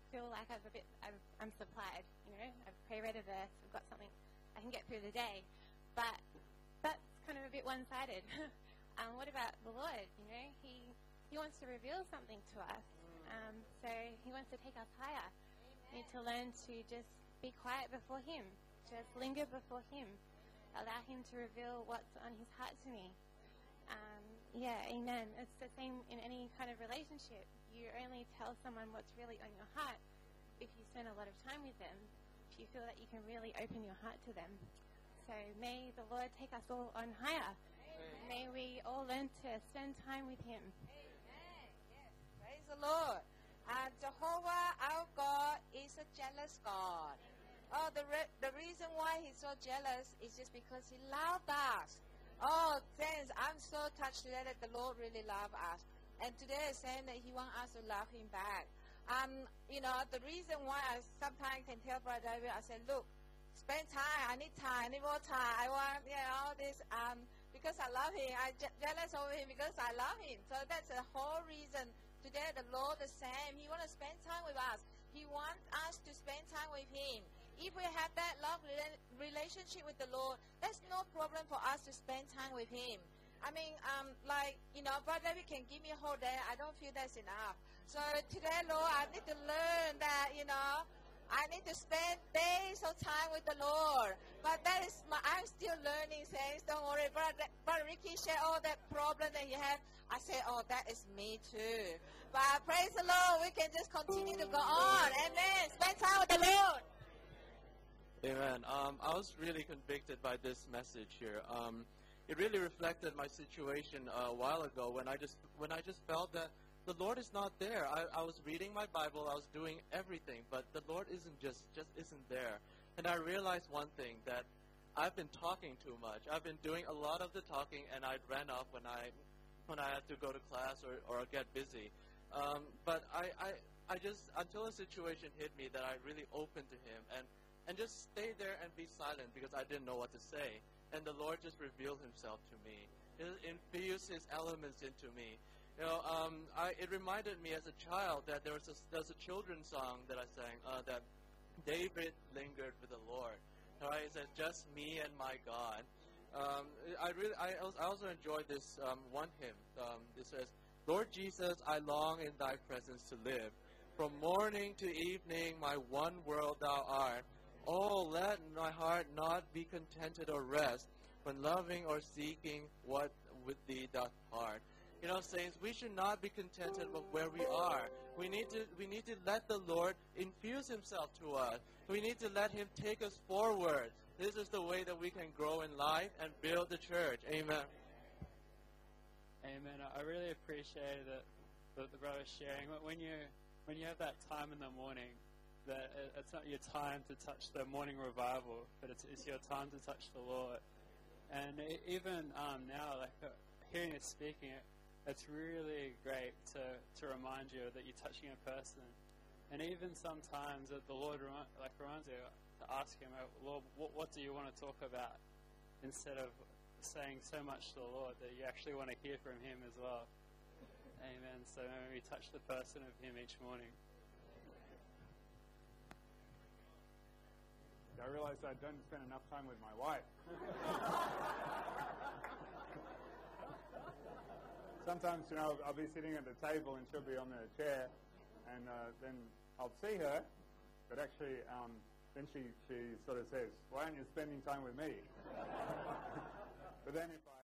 feel like I've a bit, I've, I'm supplied. You know, I've pre-read a verse, I've got something, I can get through the day. But that's kind of a bit one-sided. um, what about the Lord? You know, He He wants to reveal something to us. Um, so He wants to take us higher. We need to learn to just be quiet before Him, just linger before Him, allow Him to reveal what's on His heart to me. Um, yeah, amen. It's the same in any kind of relationship. You only tell someone what's really on your heart if you spend a lot of time with them, if you feel that you can really open your heart to them. So may the Lord take us all on higher. Amen. May we all learn to spend time with Him. Amen. Yes. Praise the Lord. Uh, Jehovah, our God, is a jealous God. Oh, the re- the reason why He's so jealous is just because He loved us. Oh, thanks. I'm so touched today that the Lord really loves us. And today is saying that He wants us to love Him back. Um, you know, the reason why I sometimes can tell Brother David, I say, look, spend time. I need time. I need more time. I want, you know, this, um, because I love Him. I'm je- jealous over Him because I love Him. So that's the whole reason. Today, the Lord the same. He wants to spend time with us. He wants us to spend time with Him. If we have that love relationship with the Lord, there's no problem for us to spend time with Him. I mean, um, like, you know, Brother David can give me a whole day. I don't feel that's enough. So today, Lord, I need to learn that, you know, I need to spend days of time with the Lord. But that is my, I'm still learning, saints. Don't worry. Brother, Brother Ricky shared all that problem that he had. I said, oh, that is me too. But praise the Lord, we can just continue to go on. Amen. Spend time with the Lord. Amen. Um, I was really convicted by this message here. Um, it really reflected my situation uh, a while ago when I just when I just felt that the Lord is not there. I, I was reading my Bible, I was doing everything, but the Lord isn't just just isn't there. And I realized one thing, that I've been talking too much. I've been doing a lot of the talking, and I'd ran off when I when I had to go to class or, or get busy. Um, but I, I I just until a situation hit me that I really opened to Him and. And just stay there and be silent because I didn't know what to say. And the Lord just revealed Himself to me. He infused His elements into me. You know, um, I, it reminded me as a child that there was a, there's a children's song that I sang uh, that David lingered with the Lord. Right? It says, "Just me and my God." Um, I really, I also enjoyed this um, one hymn. Um, it says, "Lord Jesus, I long in Thy presence to live. From morning to evening, my one world Thou art. Oh, let my heart not be contented or rest when loving or seeking what with Thee doth part." You know, saints, we should not be contented with where we are. We need to we need to let the Lord infuse Himself to us. We need to let Him take us forward. This is the way that we can grow in life and build the church. Amen. Amen. I really appreciate it, the, the brother sharing. When you when you have that time in the morning, that it's not your time to touch the morning revival, but it's, it's your time to touch the Lord. And it, even um, now, like uh, hearing it speaking, it, it's really great to, to remind you that you're touching a person. And even sometimes that the Lord remi- like reminds you to ask Him, Lord, what, what do you want to talk about? Instead of saying so much to the Lord that you actually want to hear from Him as well. Amen. So maybe touch the person of Him each morning. I realized I don't spend enough time with my wife. Sometimes, you know, I'll be sitting at the table and she'll be on the chair, and uh, then I'll see her, but actually, um, then she, she sort of says, "Why aren't you spending time with me?" But then if I